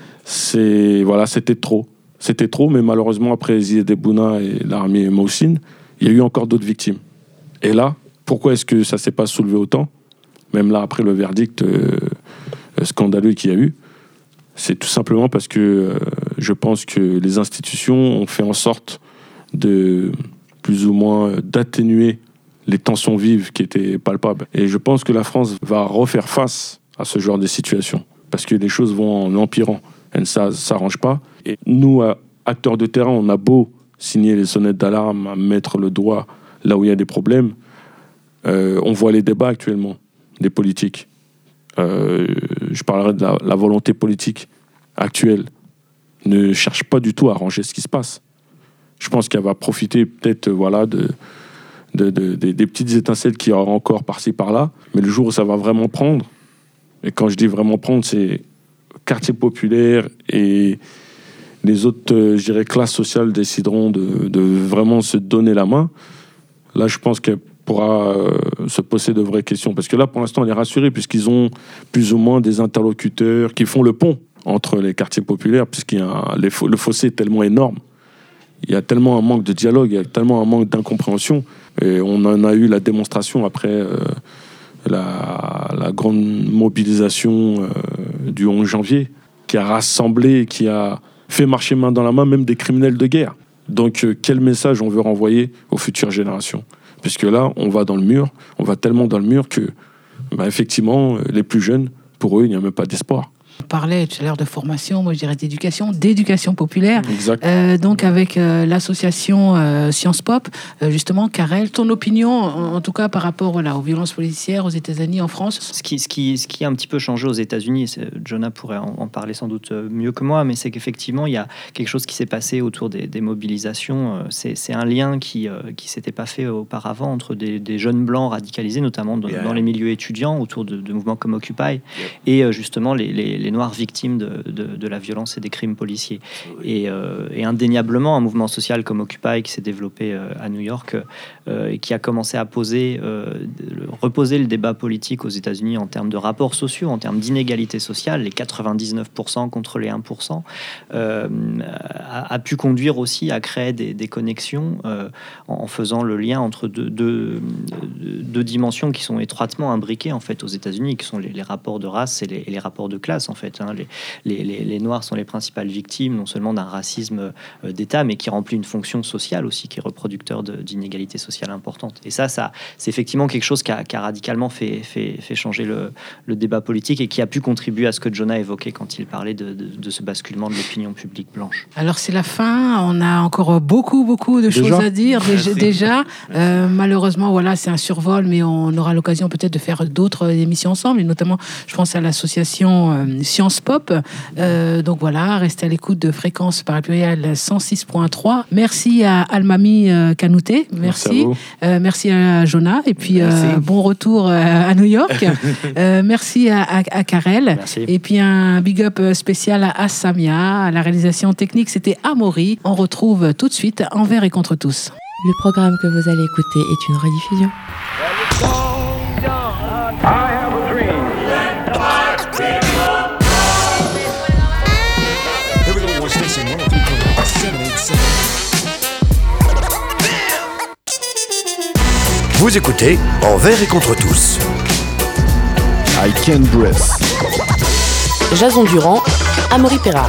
c'était trop. C'était trop, mais malheureusement, après Ziad Bouna et l'armée Moussine, il y a eu encore d'autres victimes. Et là, pourquoi est-ce que ça ne s'est pas soulevé autant ? Même là, après le verdict scandaleux qu'il y a eu, c'est tout simplement parce que je pense que les institutions ont fait en sorte de plus ou moins d'atténuer les tensions vives qui étaient palpables. Et je pense que la France va refaire face à ce genre de situation, parce que les choses vont en empirant. Et ça ne s'arrange pas. Et nous, acteurs de terrain, on a beau signer les sonnettes d'alarme, mettre le doigt là où il y a des problèmes, on voit les débats actuellement des politiques. Je parlerai de la volonté politique actuelle. Ne cherche pas du tout à arranger ce qui se passe. Je pense qu'elle va profiter peut-être des petites étincelles qu'il y aura encore par-ci par-là, mais le jour où ça va vraiment prendre, Et quand je dis vraiment prendre, c'est quartier populaire et les autres, je dirais, classes sociales décideront de vraiment se donner la main. Là, je pense qu'elle pourra se poser de vraies questions. Parce que là, pour l'instant, on est rassuré puisqu'ils ont plus ou moins des interlocuteurs qui font le pont entre les quartiers populaires, le fossé est tellement énorme. Il y a tellement un manque de dialogue, il y a tellement un manque d'incompréhension. Et on en a eu la démonstration après la grande mobilisation du 11 janvier, qui a rassemblé, qui a fait marcher main dans la main même des criminels de guerre. Donc quel message on veut renvoyer aux futures générations ? Puisque là, on va dans le mur, on va tellement dans le mur que, effectivement, les plus jeunes, pour eux, il n'y a même pas d'espoir. On parlait tout à l'heure de formation, moi je dirais d'éducation populaire. Exact. Donc avec l'association Sciences Pop, justement, Karel, ton opinion, en tout cas par rapport aux violences policières aux États-Unis, en France. Ce qui a un petit peu changé aux États-Unis, Jonah pourrait en parler sans doute mieux que moi, mais c'est qu'effectivement il y a quelque chose qui s'est passé autour des mobilisations. C'est un lien qui s'était pas fait auparavant entre des jeunes blancs radicalisés, notamment dans les milieux étudiants, autour de mouvements comme Occupy, et justement les Noirs victimes de la violence et des crimes policiers. Et indéniablement, un mouvement social comme Occupy qui s'est développé à New York et qui a commencé à reposer le débat politique aux États-Unis en termes de rapports sociaux, en termes d'inégalité sociale, les 99% contre les 1%, a pu conduire aussi à créer des connexions en faisant le lien entre deux dimensions qui sont étroitement imbriquées en fait aux États-Unis, qui sont les rapports de race et les rapports de classe en fait. Les Noirs sont les principales victimes non seulement d'un racisme d'État, mais qui remplit une fonction sociale aussi, qui est reproducteur d'inégalités sociales importantes. Et ça c'est effectivement quelque chose qui a radicalement fait changer le débat politique et qui a pu contribuer à ce que Jonah évoquait quand il parlait de ce basculement de l'opinion publique blanche. Alors c'est la fin, on a encore beaucoup de choses à dire déjà. Malheureusement, voilà, c'est un survol, mais on aura l'occasion peut-être de faire d'autres émissions ensemble, et notamment, je pense à l'association Sciences Pop. Donc voilà, restez à l'écoute de Fréquence par pluriel 106.3. Merci à Almami Kanouté, merci à Jonah, et puis bon retour à New York. Merci à Karel, et puis un big up spécial à Samia. À la réalisation technique, c'était Amaury. On retrouve tout de suite Envers et contre tous. Le programme que vous allez écouter est une rediffusion. Vous écoutez Envers et contre tous. I Can Breath. Jason Durand, Amaury Perard.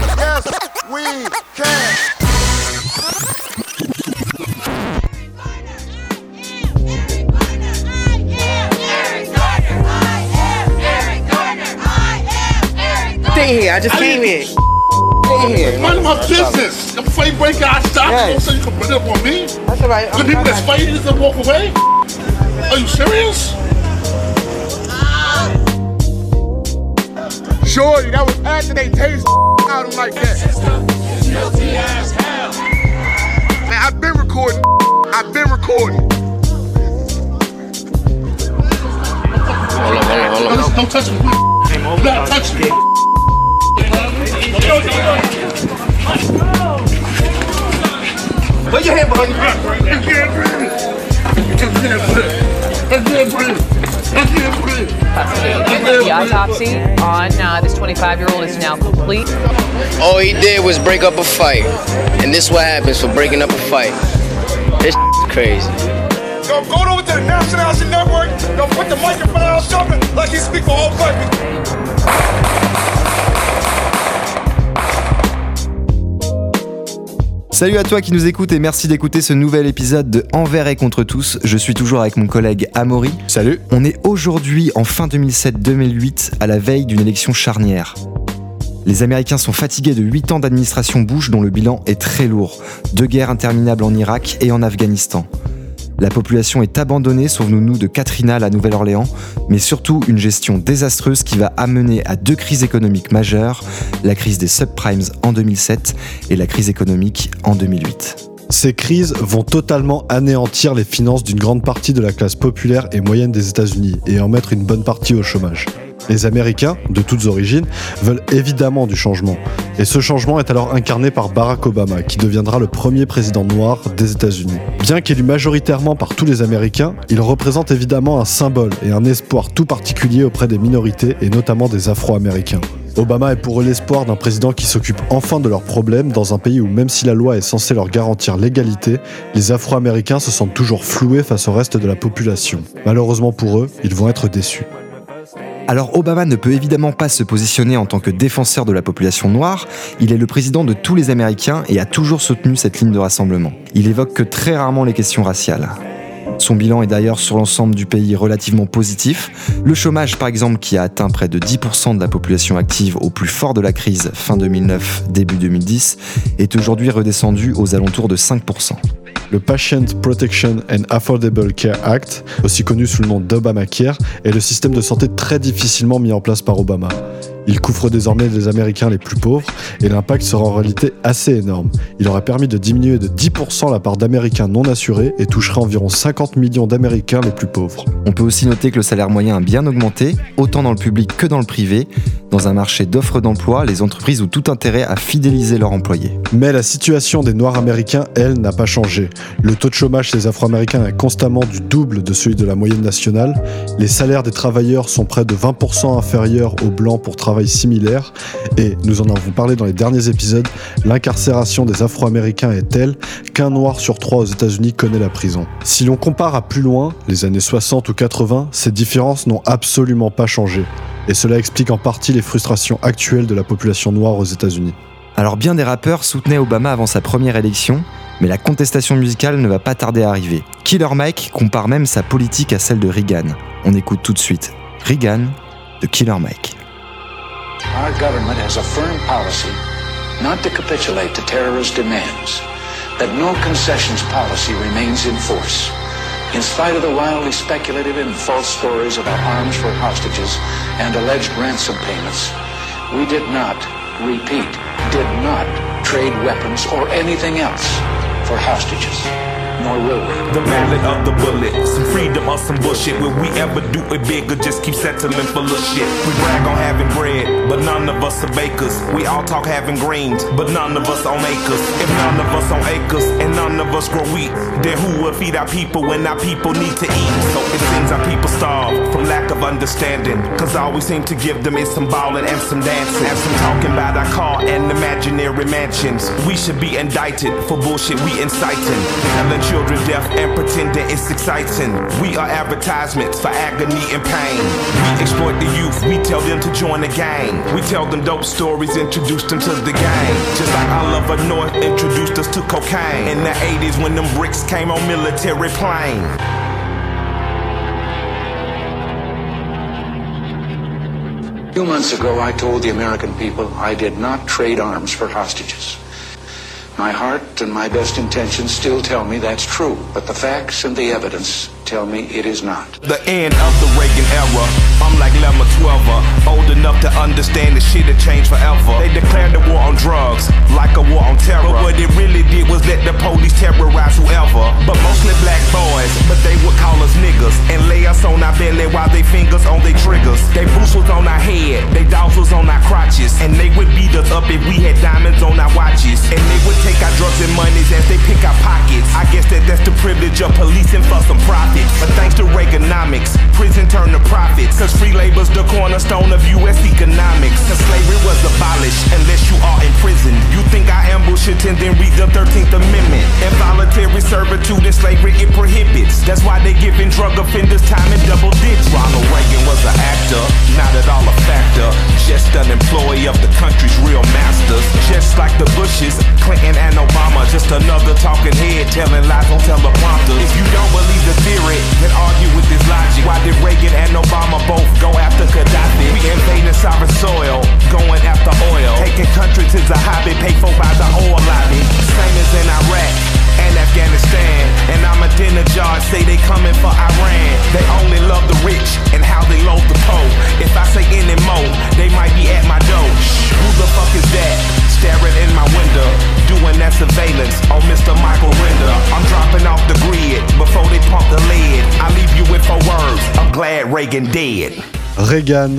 Stay here, I just came here. Stay here. Mind my business. The fight breaker, I stop. Don't say you can put it up on me. That's all right. The people that's fighting just walk away. Are you serious? Shorty, that was after they tased out him like that. Guilty as hell. Man, I've been recording. Hold on. Don't touch me. Do not touch me. Put your hand behind your back. I can't breathe. The autopsy on this 25-year-old is now complete. All he did was break up a fight. And this is what happens for breaking up a fight. This is crazy. Yo, go over to the National Housing Network. Yo, put the microphone on something like he speak for all black people. Salut à toi qui nous écoute et merci d'écouter ce nouvel épisode de Envers et contre tous. Je suis toujours avec mon collègue Amaury. Salut. On est aujourd'hui en fin 2007-2008 à la veille d'une élection charnière. Les Américains sont fatigués de 8 ans d'administration Bush dont le bilan est très lourd. 2 guerres interminables en Irak et en Afghanistan. La population est abandonnée, souvenons-nous de Katrina à la Nouvelle-Orléans, mais surtout une gestion désastreuse qui va amener à 2 crises économiques majeures, la crise des subprimes en 2007 et la crise économique en 2008. Ces crises vont totalement anéantir les finances d'une grande partie de la classe populaire et moyenne des États-Unis et en mettre une bonne partie au chômage. Les Américains, de toutes origines, veulent évidemment du changement. Et ce changement est alors incarné par Barack Obama, qui deviendra le premier président noir des États-Unis. Bien qu'élu majoritairement par tous les Américains, il représente évidemment un symbole et un espoir tout particulier auprès des minorités et notamment des Afro-Américains. Obama est pour eux l'espoir d'un président qui s'occupe enfin de leurs problèmes dans un pays où même si la loi est censée leur garantir l'égalité, les Afro-Américains se sentent toujours floués face au reste de la population. Malheureusement pour eux, ils vont être déçus. Alors Obama ne peut évidemment pas se positionner en tant que défenseur de la population noire, il est le président de tous les Américains et a toujours soutenu cette ligne de rassemblement. Il évoque que très rarement les questions raciales. Son bilan est d'ailleurs sur l'ensemble du pays relativement positif. Le chômage, par exemple, qui a atteint près de 10% de la population active au plus fort de la crise fin 2009, début 2010, est aujourd'hui redescendu aux alentours de 5%. Le Patient Protection and Affordable Care Act, aussi connu sous le nom d'Obamacare, est le système de santé très difficilement mis en place par Obama. Il couvre désormais les Américains les plus pauvres et l'impact sera en réalité assez énorme. Il aurait permis de diminuer de 10% la part d'Américains non assurés et toucherait environ 50 millions d'Américains les plus pauvres. On peut aussi noter que le salaire moyen a bien augmenté, autant dans le public que dans le privé. Dans un marché d'offres d'emploi, les entreprises ont tout intérêt à fidéliser leurs employés. Mais la situation des Noirs américains, elle, n'a pas changé. Le taux de chômage chez les Afro-Américains est constamment du double de celui de la moyenne nationale. Les salaires des travailleurs sont près de 20% inférieurs aux Blancs pour travail similaire. Et nous en avons parlé dans les derniers épisodes, l'incarcération des Afro-Américains est telle qu'un Noir sur 3 aux États-Unis connaît la prison. Si l'on compare à plus loin, les années 60 ou 80, ces différences n'ont absolument pas changé. Et cela explique en partie les frustrations actuelles de la population noire aux États-Unis. Alors bien des rappeurs soutenaient Obama avant sa première élection, mais la contestation musicale ne va pas tarder à arriver. Killer Mike compare même sa politique à celle de Reagan. On écoute tout de suite Reagan de Killer Mike. Our government has a firm policy not to capitulate to terrorist demands, that no concessions policy remains in force. In spite of the wildly speculative and false stories about arms for hostages and alleged ransom payments, we did not, repeat, did not trade weapons or anything else for hostages. Nor will we. The ballad of the bullet, some freedom or some bullshit. Will we ever do it big or just keep settling for little shit? We brag on having bread, but none of us are bakers. We all talk having greens, but none of us own acres. If none of us own acres and none of us grow wheat, then who will feed our people when our people need to eat? So it seems our people starve from lack of understanding, cause all we seem to give them is some ballin' and some dancing and some talking about our car and imaginary mansions. We should be indicted for bullshit we inciting, telling children deaf and pretending it's exciting. We are advertisements for agony and pain. We exploit the youth, we tell them to join the gang. We tell them dope stories, introduce them to the game. Just like Oliver North introduced us to cocaine in the 80s when them bricks came on military plane. A few months ago, I told the American people I did not trade arms for hostages. My heart and my best intentions still tell me that's true, but the facts and the evidence tell me it is not. The end of the Reagan era, I'm like Lemma 12er, old enough to understand the shit had changed forever. They declared the war on drugs, like a war on terror, but what it really did was let the police terrorize whoever. But mostly black boys, but they would call us niggas, and lay us on our belly while they fingers on their triggers. They boots was on our head, they dogs was on our crotches, and they would beat us up if we had diamonds on our watches, and they would take our drugs and monies as they pick our pockets. I guess that's the privilege of policing for some profit. But thanks to Reaganomics, prison turned to profits, cause free labor's the cornerstone of U.S. economics. Cause slavery was abolished unless you are in prison. You think I ambush it and then read the 13th Amendment. Involuntary servitude and slavery it prohibits. That's why they giving drug offenders time in double digits. Ronald Reagan was an actor, not at all a factor, just an employee of the country's real masters. Just like the Bushes, Clinton and Obama, just another talking head telling lies on teleprompters. If you don't believe the theory, then argue with this logic. Why did Reagan and Obama both go after Gaddafi? We invading sovereign soil, going after oil, taking countries is a hobby paid for by the oil lobby. Same as in Iraq and Afghanistan, and Ahmadinejad say they coming for Iran. They only love the rich and how they load the poor. If I say any more, they might be at my door. Who the fuck is that? Staring in my window, doing that surveillance on Mr. Michael Render. I'm dropping off the grid before they pump the lead. I leave you with 4 words, I'm glad Reagan dead. Reagan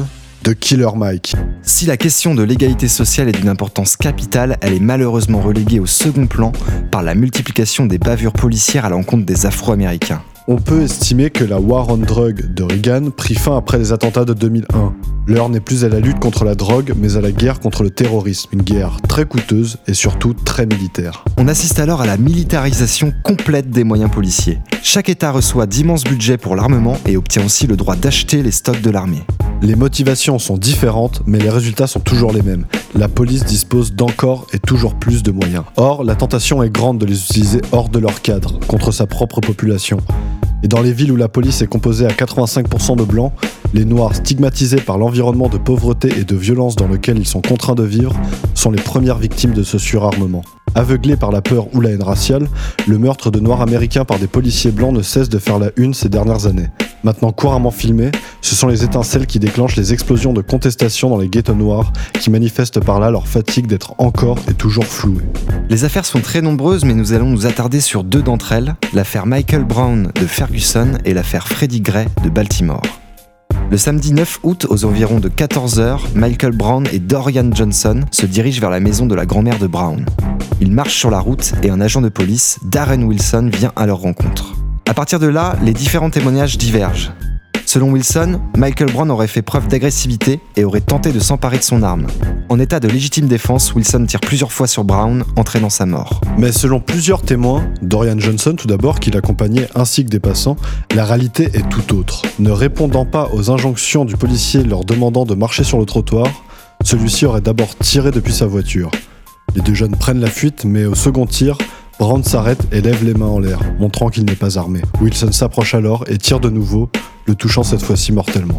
de Killer Mike. Si la question de l'égalité sociale est d'une importance capitale, elle est malheureusement reléguée au second plan par la multiplication des bavures policières à l'encontre des Afro-Américains. On peut estimer que la War on Drug de Reagan prit fin après les attentats de 2001. L'heure n'est plus à la lutte contre la drogue, mais à la guerre contre le terrorisme. Une guerre très coûteuse et surtout très militaire. On assiste alors à la militarisation complète des moyens policiers. Chaque État reçoit d'immenses budgets pour l'armement et obtient aussi le droit d'acheter les stocks de l'armée. Les motivations sont différentes, mais les résultats sont toujours les mêmes. La police dispose d'encore et toujours plus de moyens. Or, la tentation est grande de les utiliser hors de leur cadre, contre sa propre population. Et dans les villes où la police est composée à 85% de blancs, les noirs stigmatisés par l'environnement de pauvreté et de violence dans lequel ils sont contraints de vivre sont les premières victimes de ce surarmement. Aveuglés par la peur ou la haine raciale, le meurtre de noirs américains par des policiers blancs ne cesse de faire la une ces dernières années. Maintenant couramment filmés, ce sont les étincelles qui déclenchent les explosions de contestation dans les ghettos noirs qui manifestent par là leur fatigue d'être encore et toujours floués. Les affaires sont très nombreuses, mais nous allons nous attarder sur deux d'entre elles, l'affaire Michael Brown de Ferguson et l'affaire Freddie Gray de Baltimore. Le samedi 9 août, aux environs de 14h, Michael Brown et Dorian Johnson se dirigent vers la maison de la grand-mère de Brown. Ils marchent sur la route et un agent de police, Darren Wilson, vient à leur rencontre. À partir de là, les différents témoignages divergent. Selon Wilson, Michael Brown aurait fait preuve d'agressivité et aurait tenté de s'emparer de son arme. En état de légitime défense, Wilson tire plusieurs fois sur Brown, entraînant sa mort. Mais selon plusieurs témoins, Dorian Johnson tout d'abord, qui l'accompagnait ainsi que des passants, la réalité est tout autre. Ne répondant pas aux injonctions du policier leur demandant de marcher sur le trottoir, celui-ci aurait d'abord tiré depuis sa voiture. Les deux jeunes prennent la fuite, mais au second tir, Brown s'arrête et lève les mains en l'air, montrant qu'il n'est pas armé. Wilson s'approche alors et tire de nouveau, le touchant cette fois-ci mortellement.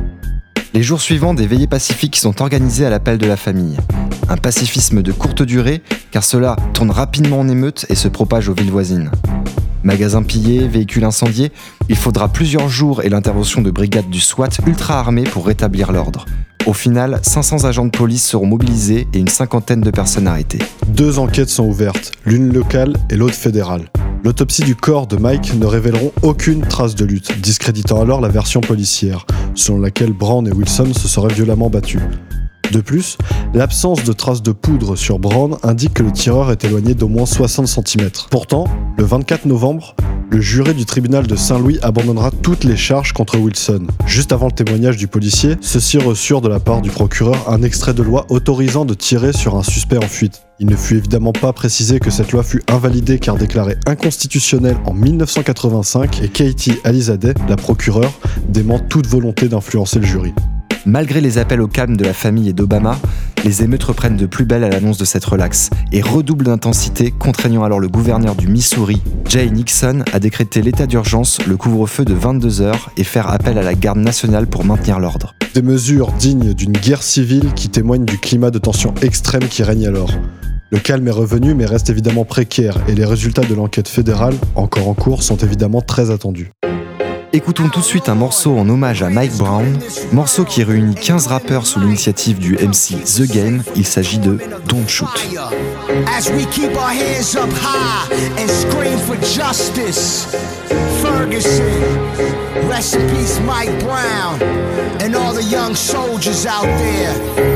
Les jours suivants, des veillées pacifiques sont organisées à l'appel de la famille. Un pacifisme de courte durée, car cela tourne rapidement en émeute et se propage aux villes voisines. Magasins pillés, véhicules incendiés, il faudra plusieurs jours et l'intervention de brigades du SWAT ultra armées pour rétablir l'ordre. Au final, 500 agents de police seront mobilisés et une cinquantaine de personnes arrêtées. 2 enquêtes sont ouvertes, l'une locale et l'autre fédérale. L'autopsie du corps de Mike ne révéleront aucune trace de lutte, discréditant alors la version policière, selon laquelle Brown et Wilson se seraient violemment battus. De plus, l'absence de traces de poudre sur Brown indique que le tireur est éloigné d'au moins 60 cm. Pourtant, le 24 novembre, le juré du tribunal de Saint-Louis abandonnera toutes les charges contre Wilson. Juste avant le témoignage du policier, ceux-ci reçurent de la part du procureur un extrait de loi autorisant de tirer sur un suspect en fuite. Il ne fut évidemment pas précisé que cette loi fut invalidée car déclarée inconstitutionnelle en 1985 et Katie Alizadeh, la procureure, dément toute volonté d'influencer le jury. Malgré les appels au calme de la famille et d'Obama, les émeutes reprennent de plus belle à l'annonce de cette relaxe et redoublent d'intensité, contraignant alors le gouverneur du Missouri, Jay Nixon, à décréter l'état d'urgence, le couvre-feu de 22h et faire appel à la garde nationale pour maintenir l'ordre. Des mesures dignes d'une guerre civile qui témoignent du climat de tension extrême qui règne alors. Le calme est revenu mais reste évidemment précaire et les résultats de l'enquête fédérale, encore en cours, sont évidemment très attendus. Écoutons tout de suite un morceau en hommage à Mike Brown, morceau qui réunit 15 rappeurs sous l'initiative du MC The Game. Il s'agit de Don't Shoot. As we keep our hands up high and scream for justice, Ferguson, rest in peace Mike Brown, and all the young soldiers out there.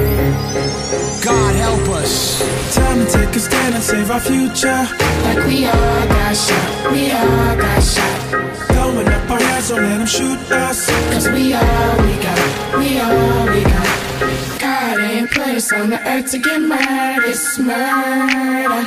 God help us. Time to take a stand and save our future. Like we all got shot, we all got shot. Throwing up our hands, don't let them shoot us. Cause we all we got, we all we got. God ain't put us on the earth to get murdered, it's murder.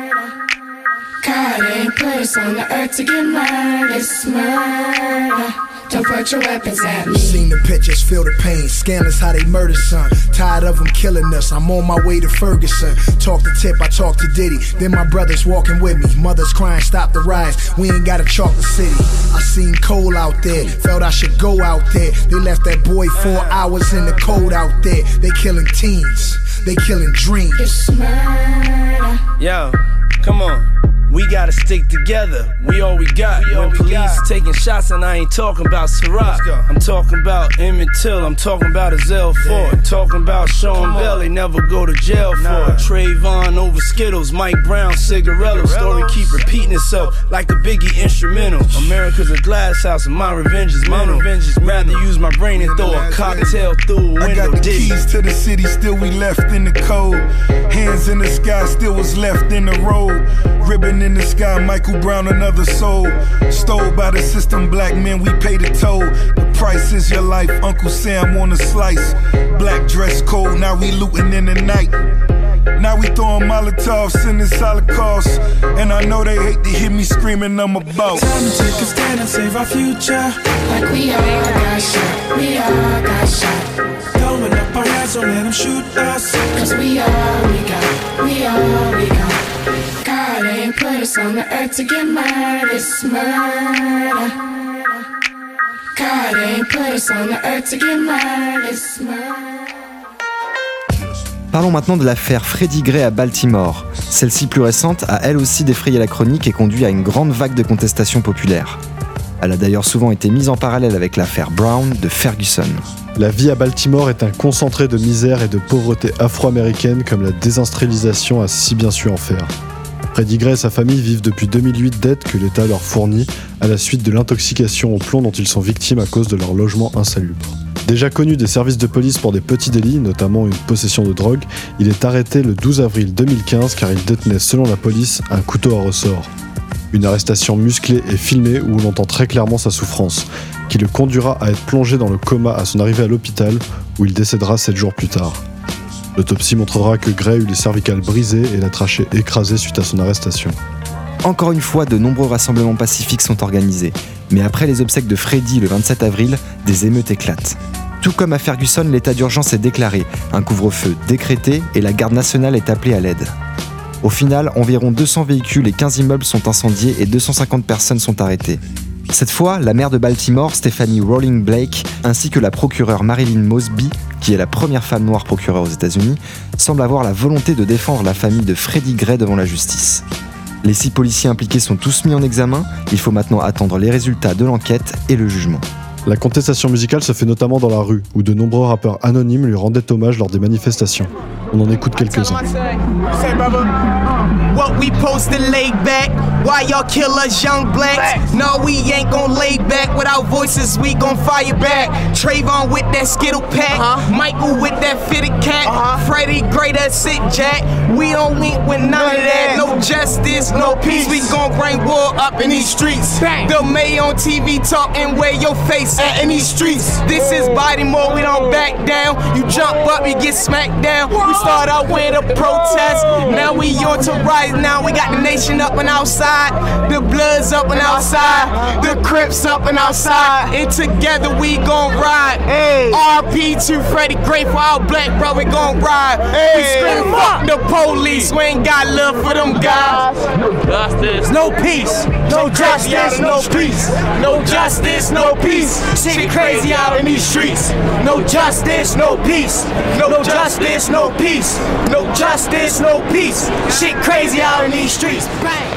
God ain't put us on the earth to get murdered, it's murder. Don't put your weapons at me. Seen the pictures, feel the pain. Scandalous how they murder son. Tired of them killing us. I'm on my way to Ferguson. Talk to Tip, I talk to Diddy. Then my brothers walking with me. Mothers crying, stop the riots. We ain't got a chocolate city. I seen Cole out there. Felt I should go out there. They left that boy 4 hours in the cold out there. They killing teens. They killing dreams. It's murder. Yo, come on. We gotta stick together, we all we got. When police taking shots and I ain't talking about Ciroc, I'm talking about Emmett Till, I'm talking about Azell Ford, I'm talking about Sean Bell, they never go to jail for it. Trayvon over Skittles, Mike Brown, Cigarillo. Story keep repeating itself like a Biggie instrumental. America's a glass house and my revenge is mental. Rather use my brain and throw a cocktail through a window. I got the keys to the city, still we left in the cold. Hands in the sky, still was left in the road. Ribbon in the sky, Michael Brown, another soul. Stole by the system, black men, we pay the toll. The price is your life, Uncle Sam on a slice. Black dress code, now we looting in the night. Now we throwing Molotovs in this Holocaust. And I know they hate to hear me screaming I'm about. Time to take a stand and save our future. Like we all got shot, we all got shot. Throwing up our hands, don't let them shoot us. Cause we all we got, we all we got. God ain't put us on the earth to get murdered, it's murder. God ain't put us on the earth to get murdered, it's murder. Parlons maintenant de l'affaire Freddie Gray à Baltimore. Celle-ci plus récente a elle aussi défrayé la chronique et conduit à une grande vague de contestation populaire. Elle a d'ailleurs souvent été mise en parallèle avec l'affaire Brown de Ferguson. La vie à Baltimore est un concentré de misère et de pauvreté afro-américaine comme la désindustrialisation a si bien su en faire. Freddie Gray et sa famille vivent depuis 2008 d'aides que l'État leur fournit à la suite de l'intoxication au plomb dont ils sont victimes à cause de leur logement insalubre. Déjà connu des services de police pour des petits délits, notamment une possession de drogue, il est arrêté le 12 avril 2015 car il détenait, selon la police, un couteau à ressort. Une arrestation musclée et filmée où on entend très clairement sa souffrance, qui le conduira à être plongé dans le coma à son arrivée à l'hôpital, où il décédera 7 jours plus tard. L'autopsie montrera que Gray eut les cervicales brisées et la trachée écrasée suite à son arrestation. Encore une fois, de nombreux rassemblements pacifiques sont organisés. Mais après les obsèques de Freddie le 27 avril, des émeutes éclatent. Tout comme à Ferguson, l'état d'urgence est déclaré, un couvre-feu décrété et la garde nationale est appelée à l'aide. Au final, environ 200 véhicules et 15 immeubles sont incendiés et 250 personnes sont arrêtées. Cette fois, la maire de Baltimore, Stephanie Rowling Blake, ainsi que la procureure Marilyn Mosby, qui est la première femme noire procureure aux États-Unis, semblent avoir la volonté de défendre la famille de Freddie Gray devant la justice. Les 6 policiers impliqués sont tous mis en examen, il faut maintenant attendre les résultats de l'enquête et le jugement. La contestation musicale se fait notamment dans la rue, où de nombreux rappeurs anonymes lui rendaient hommage lors des manifestations. On en écoute quelques-uns. What we supposed to lay back? Why y'all kill us young blacks? No, we ain't gon' lay back. With our voices, we gon' fire back. Trayvon with that Skittle pack. Michael with that fitted cap. Freddie Gray, that's it, Jack. We don't link with none of that. No justice, no peace. We gon' bring war up in these streets. The May on TV talking where your face at in these streets. This is Baltimore, we don't back down. You jump up, you get smacked down. We start out with a protest. Now we on to rise. Now we got the nation up and outside. The Bloods up and outside. The Crips up and outside. And together we gon' ride. RP to Freddie Gray for our black brother, we gon' ride. We scream fuck the police. We ain't got love for them guys. No justice, no peace. No justice, no peace. No justice, no peace. Shit crazy out in these streets. No justice, no peace. No justice, no peace. No justice, no peace. Shit crazy out in these streets. Bang.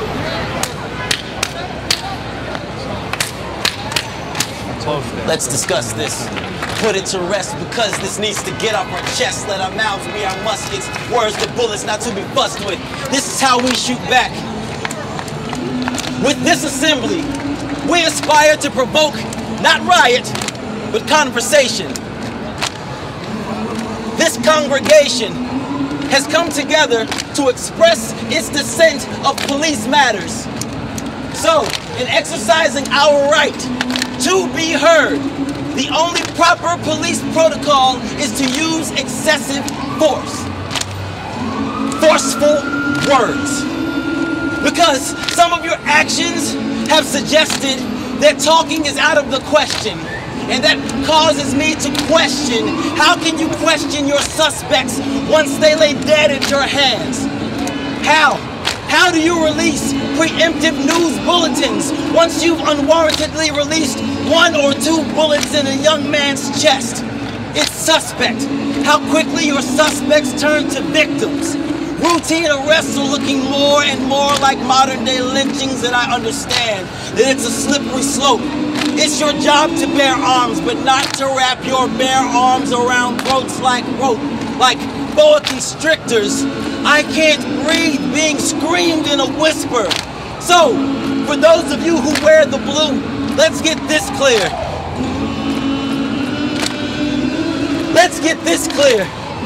Let's discuss this. Put it to rest because this needs to get off our chest. Let our mouths be our muskets. Words to bullets not to be fussed with. This is how we shoot back. With this assembly, we aspire to provoke, not riot, but conversation. This congregation has come together to express its dissent of police matters. So, in exercising our right to be heard, the only proper police protocol is to use excessive force. Forceful words. Because some of your actions have suggested that talking is out of the question. And that causes me to question, how can you question your suspects once they lay dead at your hands? How? How do you release preemptive news bulletins once you've unwarrantedly released 1 or 2 bullets in a young man's chest? It's suspect. How quickly your suspects turn to victims. Routine arrests are looking more and more like modern day lynchings, and I understand that it's a slippery slope. It's your job to bear arms, but not to wrap your bare arms around throats like rope, like boa constrictors. I can't breathe being screamed in a whisper. So, for those of you who wear the blue, let's get this clear. Let's get this clear.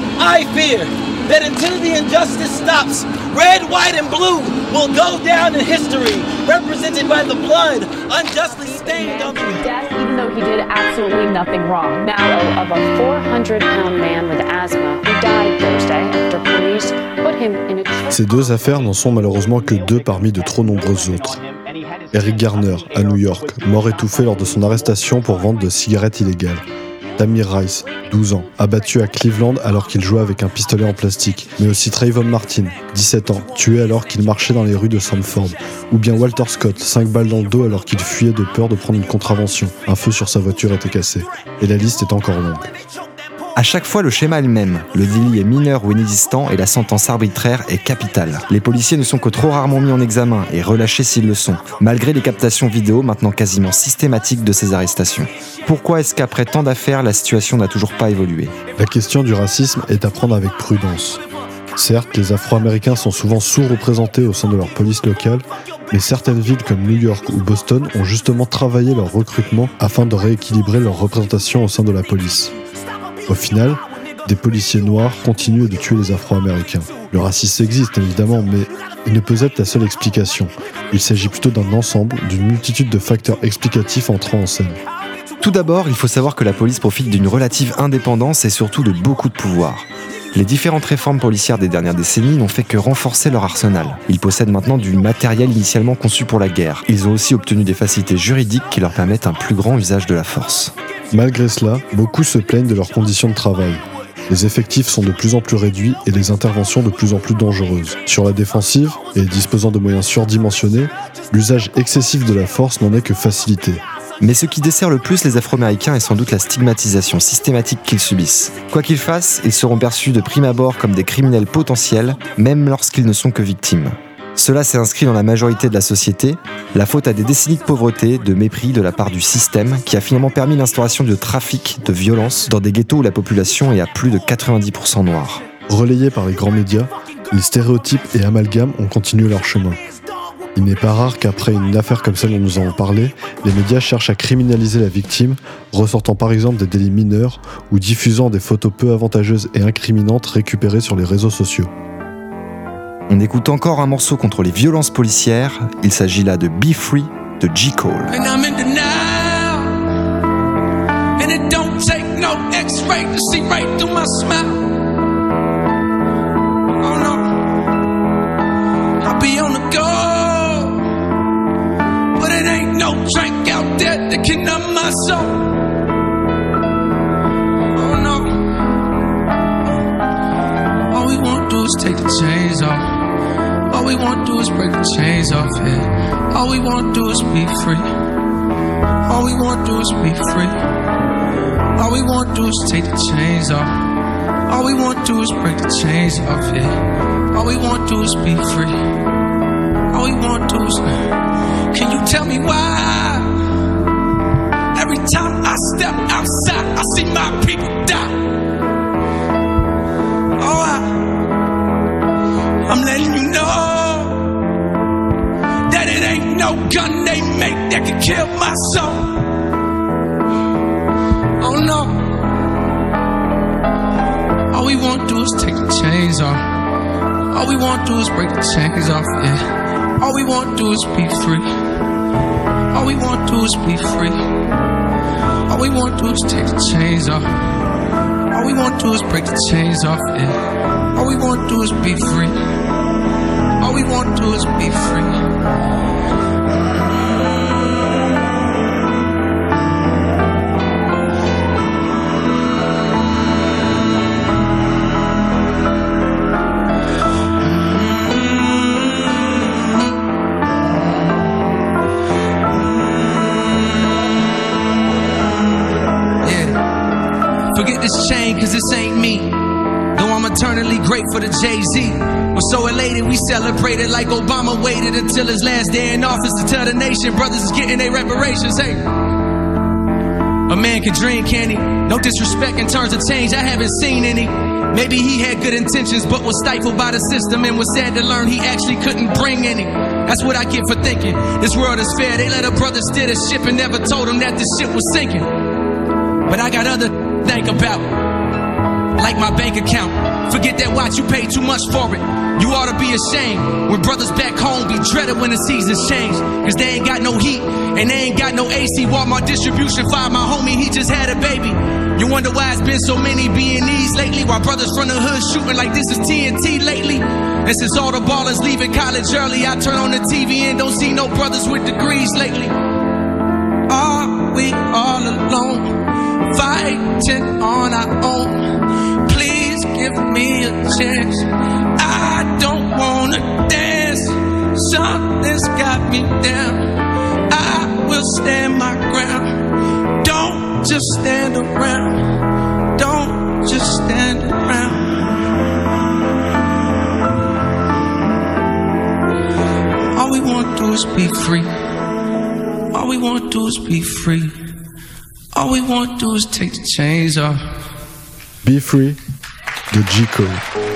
I fear that until the injustice stops, red, white, and blue will go down in history, represented by the blood unjustly stained on the death, even though he did absolutely nothing wrong. Now of a 400-pound man with asthma who died Thursday after police put him in a... Ces deux affaires n'en sont malheureusement que deux parmi de trop nombreuses autres. Eric Garner, à New York, mort étouffé lors de son arrestation pour vente de cigarettes illégales. Tamir Rice, 12 ans, abattu à Cleveland alors qu'il jouait avec un pistolet en plastique. Mais aussi Trayvon Martin, 17 ans, tué alors qu'il marchait dans les rues de Sanford. Ou bien Walter Scott, 5 balles dans le dos alors qu'il fuyait de peur de prendre une contravention. Un feu sur sa voiture était cassé. Et la liste est encore longue. À chaque fois, le schéma est le même. Le délit est mineur ou inexistant et la sentence arbitraire est capitale. Les policiers ne sont que trop rarement mis en examen et relâchés s'ils le sont, malgré les captations vidéo maintenant quasiment systématiques de ces arrestations. Pourquoi est-ce qu'après tant d'affaires, la situation n'a toujours pas évolué ? La question du racisme est à prendre avec prudence. Certes, les Afro-Américains sont souvent sous-représentés au sein de leur police locale, mais certaines villes comme New York ou Boston ont justement travaillé leur recrutement afin de rééquilibrer leur représentation au sein de la police. Au final, des policiers noirs continuent de tuer les Afro-Américains. Le racisme existe évidemment, mais il ne peut être la seule explication. Il s'agit plutôt d'un ensemble, d'une multitude de facteurs explicatifs entrant en scène. Tout d'abord, il faut savoir que la police profite d'une relative indépendance et surtout de beaucoup de pouvoir. Les différentes réformes policières des dernières décennies n'ont fait que renforcer leur arsenal. Ils possèdent maintenant du matériel initialement conçu pour la guerre. Ils ont aussi obtenu des facilités juridiques qui leur permettent un plus grand usage de la force. Malgré cela, beaucoup se plaignent de leurs conditions de travail. Les effectifs sont de plus en plus réduits et les interventions de plus en plus dangereuses. Sur la défensive, et disposant de moyens surdimensionnés, l'usage excessif de la force n'en est que facilité. Mais ce qui dessert le plus les Afro-Américains est sans doute la stigmatisation systématique qu'ils subissent. Quoi qu'ils fassent, ils seront perçus de prime abord comme des criminels potentiels, même lorsqu'ils ne sont que victimes. Cela s'est inscrit dans la majorité de la société, la faute à des décennies de pauvreté, de mépris de la part du système, qui a finalement permis l'instauration de trafic, de violence, dans des ghettos où la population est à plus de 90% noire. Relayés par les grands médias, les stéréotypes et amalgames ont continué leur chemin. Il n'est pas rare qu'après une affaire comme celle dont nous avons parlé, les médias cherchent à criminaliser la victime, ressortant par exemple des délits mineurs ou diffusant des photos peu avantageuses et incriminantes récupérées sur les réseaux sociaux. On écoute encore un morceau contre les violences policières, il s'agit là de Be Free de J. Cole. And I'm in denial, and it don't take no X-ray to see right through my smile. Oh no, I'll be on the go, but it ain't no drink out there that can numb my soul. Oh no, all we want to do is take the chains off. All we want to do is break the chains off, yeah. All we want to do is be free. All we want to do is be free. All we want to do is take the chains off. All we want to do is break the chains off, yeah. All we want to do is be free. All we want to do is... Can you tell me why? Every time I step outside, I see my people die. Oh, I'm letting you know that it ain't no gun they make that can kill my soul. Oh no. All we want to do is take the chains off. All we want to do is break the chains off, yeah. All we want to do is be free. All we want to do is be free. All we want to do is take the chains off. All we want to do is break the chains off, yeah. All we want to do is be free. All we want to do is be free. Yeah. Forget this chain, 'cause this ain't me. Though I'm eternally grateful great for the Jay-Z. We're so elated, we celebrated like Obama waited until his last day in office to tell the nation brothers is getting their reparations. Hey, a man can dream, can he? No disrespect in terms of change, I haven't seen any. Maybe he had good intentions but was stifled by the system and was sad to learn he actually couldn't bring any. That's what I get for thinking this world is fair. They let a brother steer the ship and never told him that the ship was sinking. But I got other to think about, like my bank account. Forget that watch, you paid too much for it. You ought to be ashamed when brothers back home be dreaded when the seasons change. Cause they ain't got no heat and they ain't got no AC. Walmart distribution fired my homie, he just had a baby. You wonder why it's been so many B&Es lately, while brothers from the hood shooting like this is TNT lately. And since all the ballers leaving college early, I turn on the TV and don't see no brothers with degrees lately. Are we all alone, fighting on our own? Please give me a chance, I don't wanna dance. Something's got me down, I will stand my ground. Don't just stand around, don't just stand around. All we want to do is be free. All we want to do is be free. All we want to do is take the chains off. Be Free de J. Cole.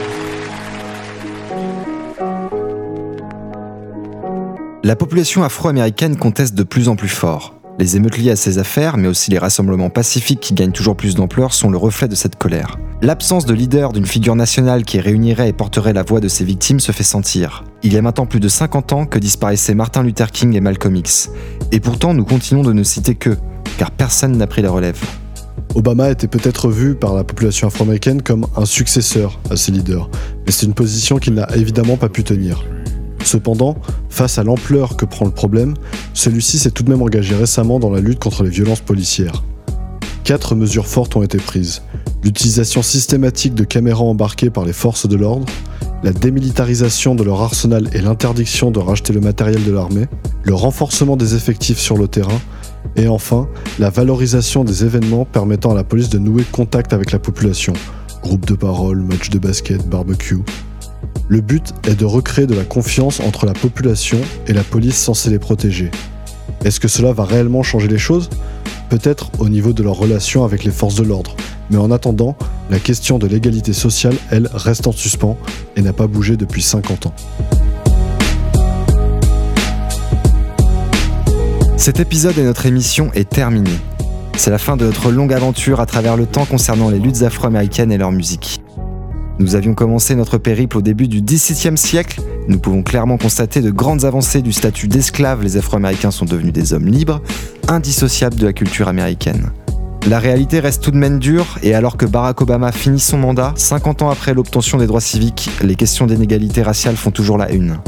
La population afro-américaine conteste de plus en plus fort. Les émeutes liées à ces affaires, mais aussi les rassemblements pacifiques qui gagnent toujours plus d'ampleur, sont le reflet de cette colère. L'absence de leader, d'une figure nationale qui réunirait et porterait la voix de ces victimes se fait sentir. Il y a maintenant plus de 50 ans que disparaissaient Martin Luther King et Malcolm X. Et pourtant, nous continuons de ne citer qu'eux, car personne n'a pris la relève. Obama était peut-être vu par la population afro-américaine comme un successeur à ses leaders, mais c'est une position qu'il n'a évidemment pas pu tenir. Cependant, face à l'ampleur que prend le problème, celui-ci s'est tout de même engagé récemment dans la lutte contre les violences policières. 4 mesures fortes ont été prises. L'utilisation systématique de caméras embarquées par les forces de l'ordre, la démilitarisation de leur arsenal et l'interdiction de racheter le matériel de l'armée, le renforcement des effectifs sur le terrain, et enfin, la valorisation des événements permettant à la police de nouer contact avec la population. Groupe de parole, match de basket, barbecue. Le but est de recréer de la confiance entre la population et la police censée les protéger. Est-ce que cela va réellement changer les choses ? Peut-être au niveau de leur relation avec les forces de l'ordre. Mais en attendant, la question de l'égalité sociale, elle, reste en suspens et n'a pas bougé depuis 50 ans. Cet épisode et notre émission est terminé. C'est la fin de notre longue aventure à travers le temps concernant les luttes afro-américaines et leur musique. Nous avions commencé notre périple au début du XVIIe siècle. Nous pouvons clairement constater de grandes avancées du statut d'esclaves. Les Afro-Américains sont devenus des hommes libres, indissociables de la culture américaine. La réalité reste tout de même dure, et alors que Barack Obama finit son mandat, 50 ans après l'obtention des droits civiques, les questions d'inégalité raciale font toujours la une.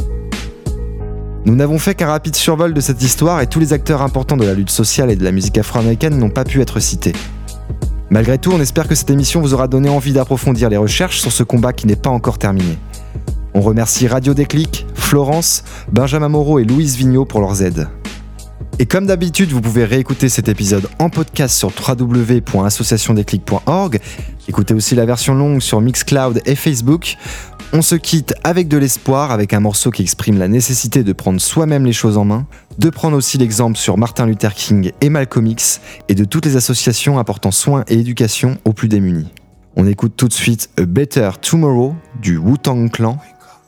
Nous n'avons fait qu'un rapide survol de cette histoire, et tous les acteurs importants de la lutte sociale et de la musique afro-américaine n'ont pas pu être cités. Malgré tout, on espère que cette émission vous aura donné envie d'approfondir les recherches sur ce combat qui n'est pas encore terminé. On remercie Radio Déclic, Florence, Benjamin Moreau et Louise Vigneault pour leurs aides. Et comme d'habitude, vous pouvez réécouter cet épisode en podcast sur www.associationdéclic.org. Écoutez aussi la version longue sur Mixcloud et Facebook. On se quitte avec de l'espoir, avec un morceau qui exprime la nécessité de prendre soi-même les choses en main, de prendre aussi l'exemple sur Martin Luther King et Malcolm X, et de toutes les associations apportant soins et éducation aux plus démunis. On écoute tout de suite A Better Tomorrow du Wu-Tang Clan.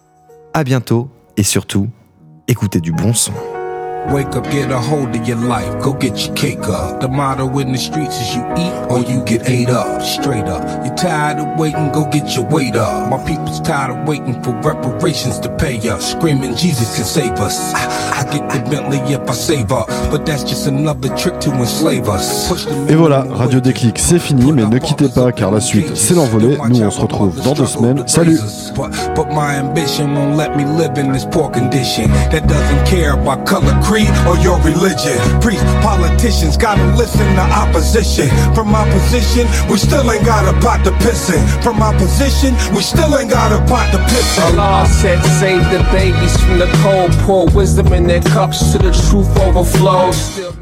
À bientôt, et surtout, écoutez du bon son. Wake up, get a hold of your life, go get your cake up. The motto in the streets is you eat or you get ate up, straight up. You tired of waiting, go get your weight up. My people's tired of waiting for reparations to pay us, screaming Jesus can save us. I get the Bentley if I save up, but that's just another trick to enslave us. Et voilà, Radio Déclic, c'est fini, mais ne quittez pas car la suite c'est l'envolée. Nous on se retrouve dans 2 semaines. Salut! But my ambition won't let me live in this poor condition that doesn't care about color, creed, or your religion. Priests, politicians gotta listen to opposition. From my position, we still ain't got a pot to piss in. From my position, we still ain't got a pot to piss in. Allah said, save the babies from the cold, pour wisdom in their cups till the truth overflows.